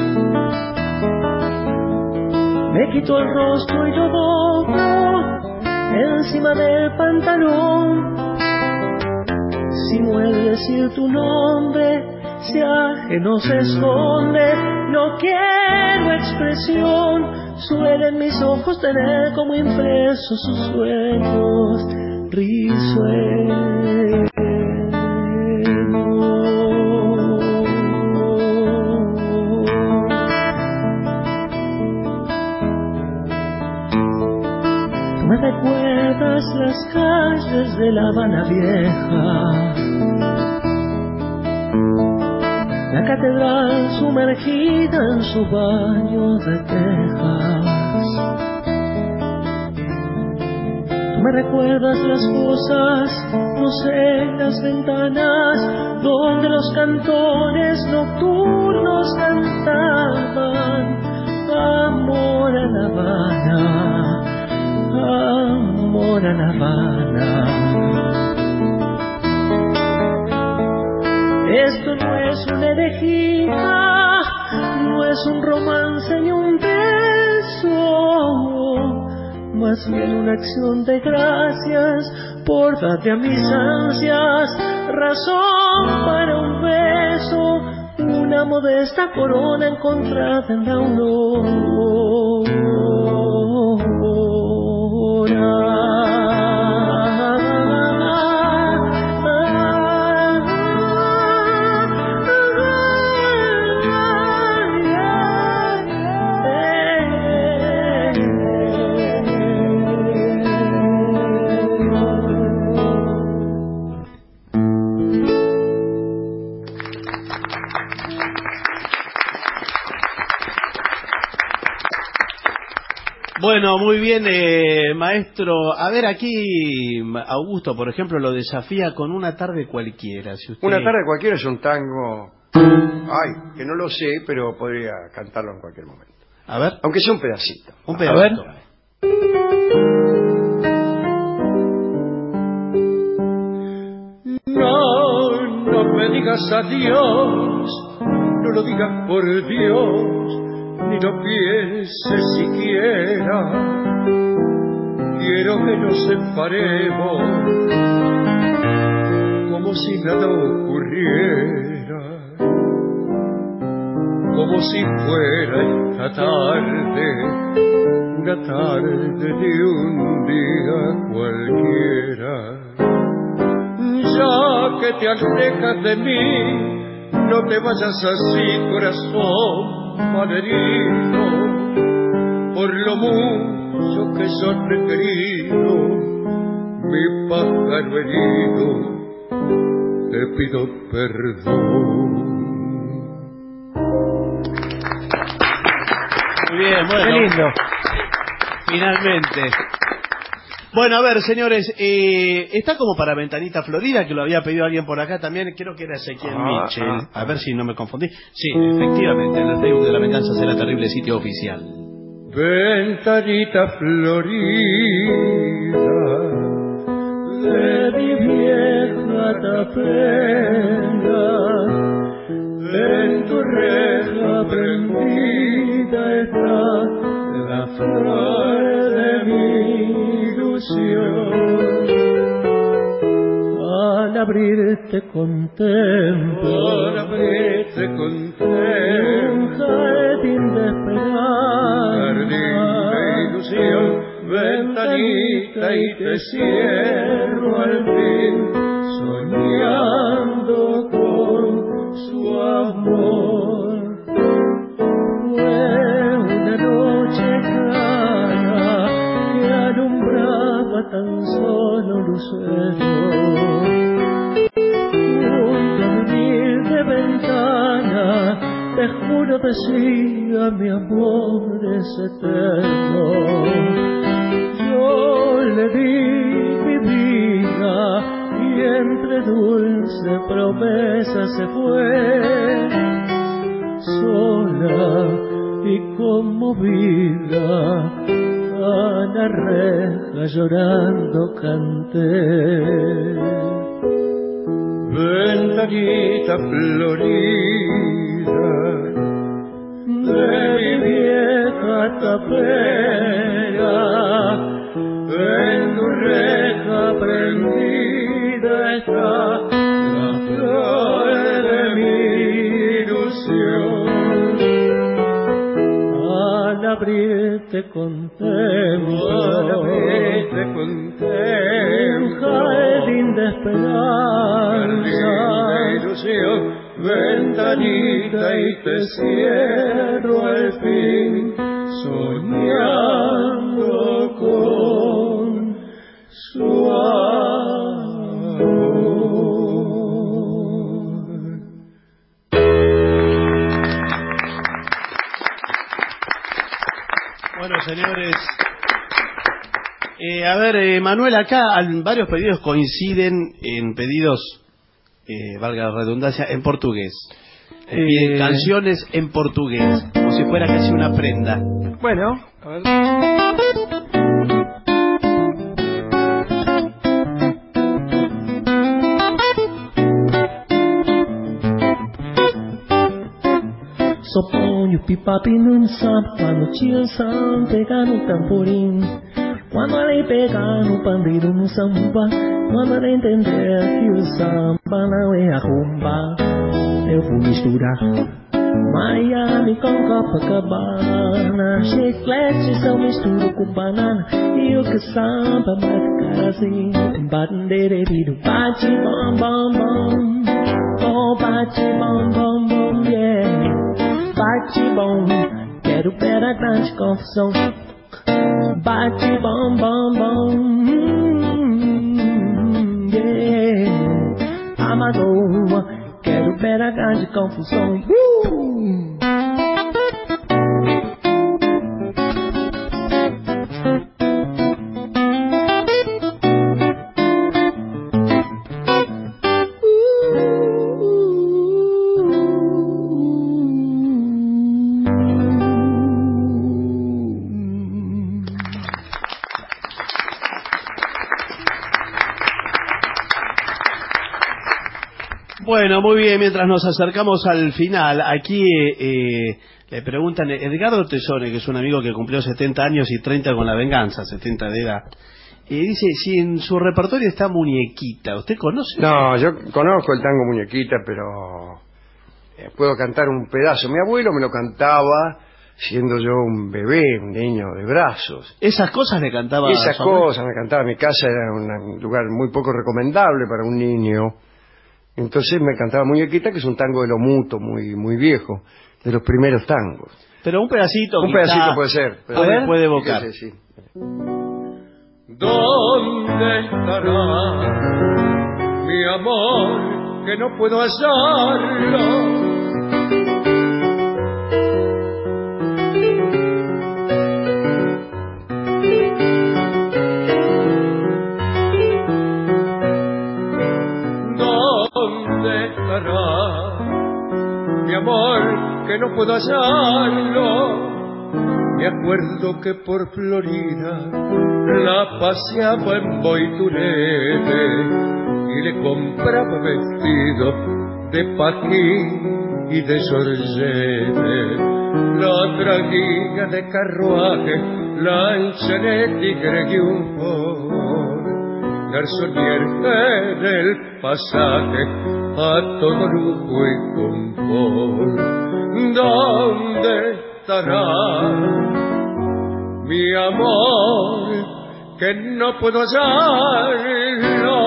Me quito el rostro y yo doblo encima del pantalón. Si muere decir tu nombre, si ajeno se esconde, no quiero expresión. Suelen mis ojos tener como impresos sus sueños risueños. Me recuerdas las calles de La Habana Vieja, la catedral sumergida en su baño de tejas. Tú me recuerdas las cosas, no sé, las ventanas donde los cantores nocturnos cantaban amor a La Habana, amor a La Habana. Esto no es una herejía, no es un romance ni un beso, más bien una acción de gracias por darte a mis ansias razón para un beso, una modesta corona encontrada en la aurora. Bueno, muy bien, maestro. A ver, aquí Augusto, por ejemplo, lo desafía con Una tarde cualquiera. Si usted... Una tarde cualquiera es un tango, ay, que no lo sé, pero podría cantarlo en cualquier momento. A ver. Aunque sea un pedacito. Un pedacito. A ver. No me digas adiós, no lo digas por Dios, ni lo pienses siquiera. Quiero que nos separemos como si nada ocurriera, como si fuera esta tarde, una tarde de un día cualquiera. Ya que te alejas de mí, no te vayas así, corazón malherido, por lo mucho que yo te he querido, mi pájaro herido, te pido perdón. Muy bien, bueno. Qué lindo. Finalmente. Bueno, a ver, señores, está como para Ventanita Florida, que lo había pedido alguien por acá también, creo que era Ezequiel Mitchell. A ver si no me confundí. Sí, efectivamente, en el Facebook de La Venganza Será Terrible, sitio oficial. Ventanita florida de mi vieja tapera, en tu reja prendida está la flor de mi ilusión. Al abrirte contemplo, un jardín de esperanza, ventanita, y te cierro al fin, soñando con su amor. Fue una noche clara que alumbraba tan solo lucero. Junto a mi humilde ventana, te juro decía, mi amor es eterno. Yo le di mi vida y entre dulce promesa se fue. Sola y conmovida, a la reja llorando canté. Ventanita florida de mi vieja tapera, en tu reja prendida está la flor de mi ilusión. Al abrirte contemplo, un jardín de esperanza, ventanita, y te cierro al fin, soñando con su amor. Bueno, señores, a ver, Manuel, acá varios pedidos coinciden en pedidos, valga la redundancia, en portugués. Canciones en portugués, como si fuera casi una prenda. Bueno, a ver. Só ponho pipapi num samba, no tio Sam pegar no tamborim. Quando ela pegar no pandeiro no samba, quando ela entender que o samba não é a rumba, eu vou misturar Miami com Copacabana, chiclete só misturo com banana, e o que samba vai ficar assim, bandeirido, bate bom bom bom, oh bate bom bom bom, yeah. Bate bom, quero pera grande confusão. Bate bom, bom, bom, yeah. Amador, quero pera grande confusão. Bueno, muy bien, mientras nos acercamos al final, aquí le preguntan, Edgardo Tesone, que es un amigo que cumplió 70 años y 30 con La Venganza, 70 de edad, y dice, si en su repertorio está Muñequita, ¿usted conoce? No, yo conozco el tango Muñequita, pero puedo cantar un pedazo. Mi abuelo me lo cantaba siendo yo un bebé, un niño de brazos. ¿Esas cosas le cantaba? Esas cosas me cantaba. Mi casa era un lugar muy poco recomendable para un niño. Entonces me cantaba Muñequita, que es un tango de lo muto, muy viejo, de los primeros tangos. Pero un pedacito. Un pedacito puede ser. A ver, puede evocar. Sí. ¿Dónde estará mi amor que no puedo hallarlo? que no puedo hallarlo. Me acuerdo que por Florida la paseaba en Boiturete y le compraba vestido de paquín y de Georgette. La traguía de carruaje, lanchonete y Greguiunfort, garzonier en el pasaje a todo lujo y confort. ¿Dónde estará mi amor que no puedo hallarlo?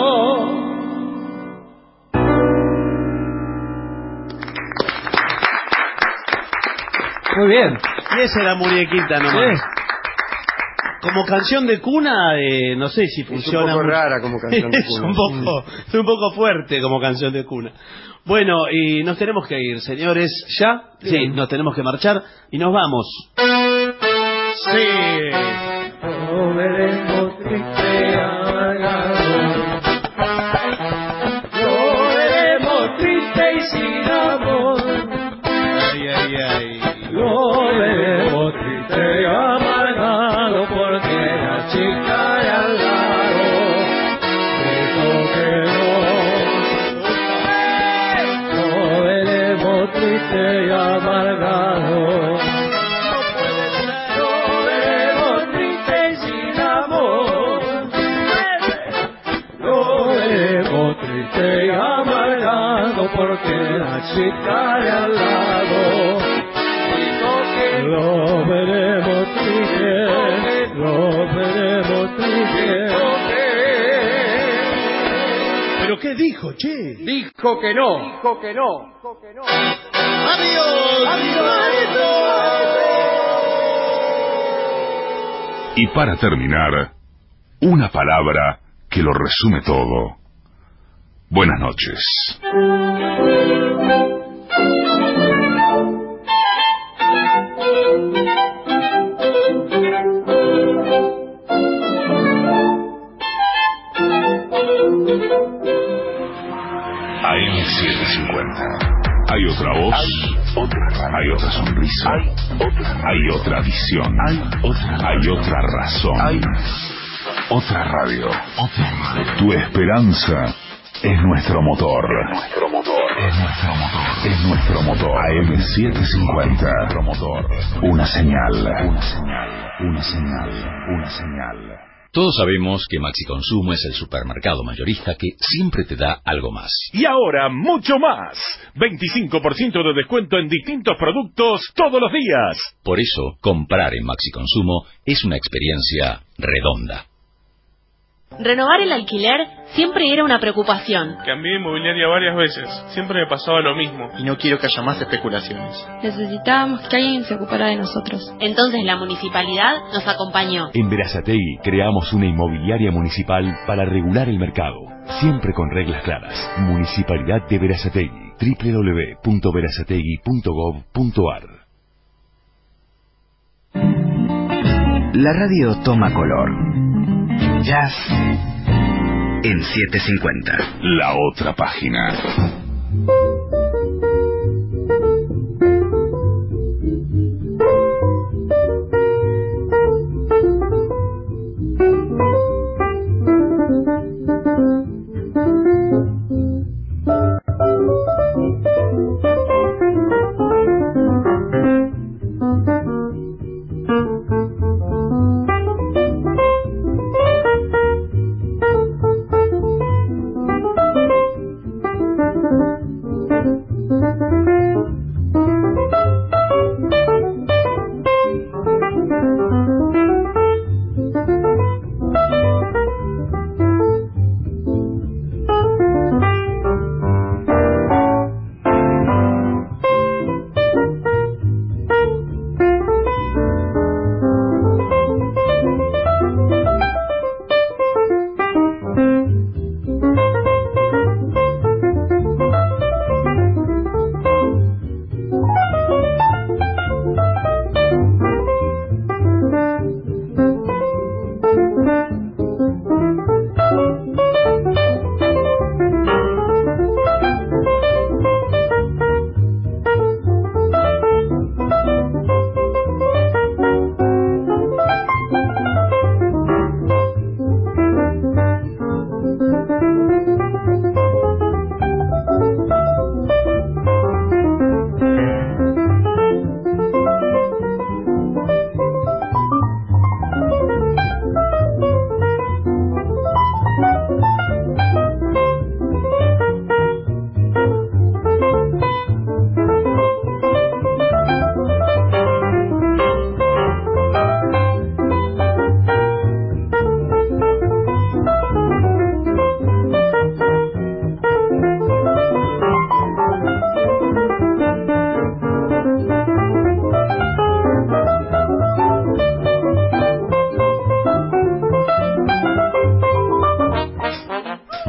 Muy bien. Y esa era Muñequita nomás. Sí. Como canción de cuna, no sé si funciona. Es un poco rara como canción de cuna. Es un poco fuerte como canción de cuna. Bueno, y nos tenemos que ir, señores. ¿Ya? Sí, nos tenemos que marchar y nos vamos. Sí. No veremos triste amargado. No veremos triste y sin amor. Ay, ay, ay. Lo veremos triste y amargado porque la chica de al lado dijo que no. Lo veremos triste y amargado. Lo veremos triste y sin amor. Lo veremos triste y amargado porque la chica de al lado. Lo veremos triste, lo veremos triste. ¿Pero qué dijo, che? Dijo que no. Dijo que no. ¡Adiós! ¡Adiós! Y para terminar, una palabra que lo resume todo. Buenas noches. AM750. Hay otra voz, hay otra sonrisa, hay otra visión, hay otra razón, otra radio. Tu esperanza es nuestro motor. Es nuestro motor. AM750. Una señal. Todos sabemos que Maxi Consumo es el supermercado mayorista que siempre te da algo más. Y ahora, mucho más. 25% de descuento en distintos productos todos los días. Por eso, comprar en Maxi Consumo es una experiencia redonda. Renovar el alquiler siempre era una preocupación. Cambié de inmobiliaria varias veces. Siempre me pasaba lo mismo. Y no quiero que haya más especulaciones. Necesitábamos que alguien se ocupara de nosotros. Entonces la municipalidad nos acompañó. En Berazategui creamos una inmobiliaria municipal para regular el mercado. Siempre con reglas claras. Municipalidad de Berazategui. www.berazategui.gov.ar. La radio toma color. Jazz en 750. La otra página.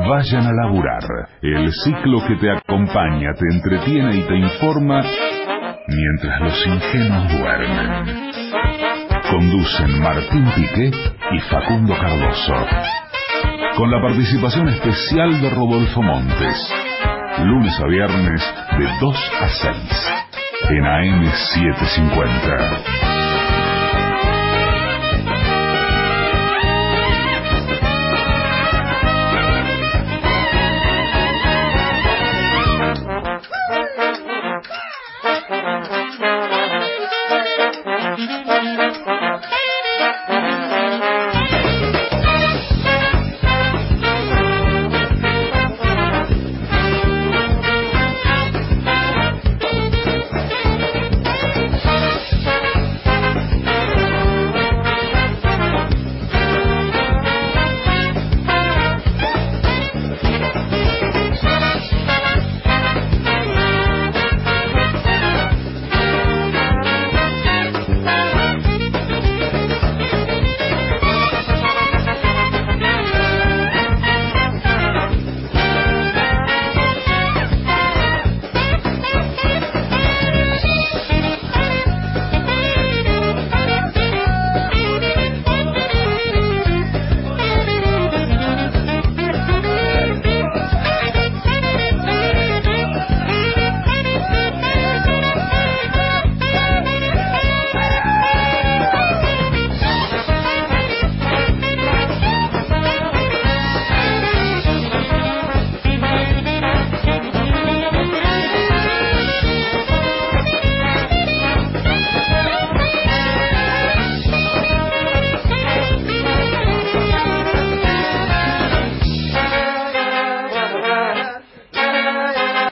vayan a laburar. El ciclo que te acompaña, te entretiene y te informa mientras los ingenuos duermen. Conducen Martín Piqué y Facundo Cardoso, con la participación especial de Rodolfo Montes, lunes a viernes de 2 a 6 en AM 750.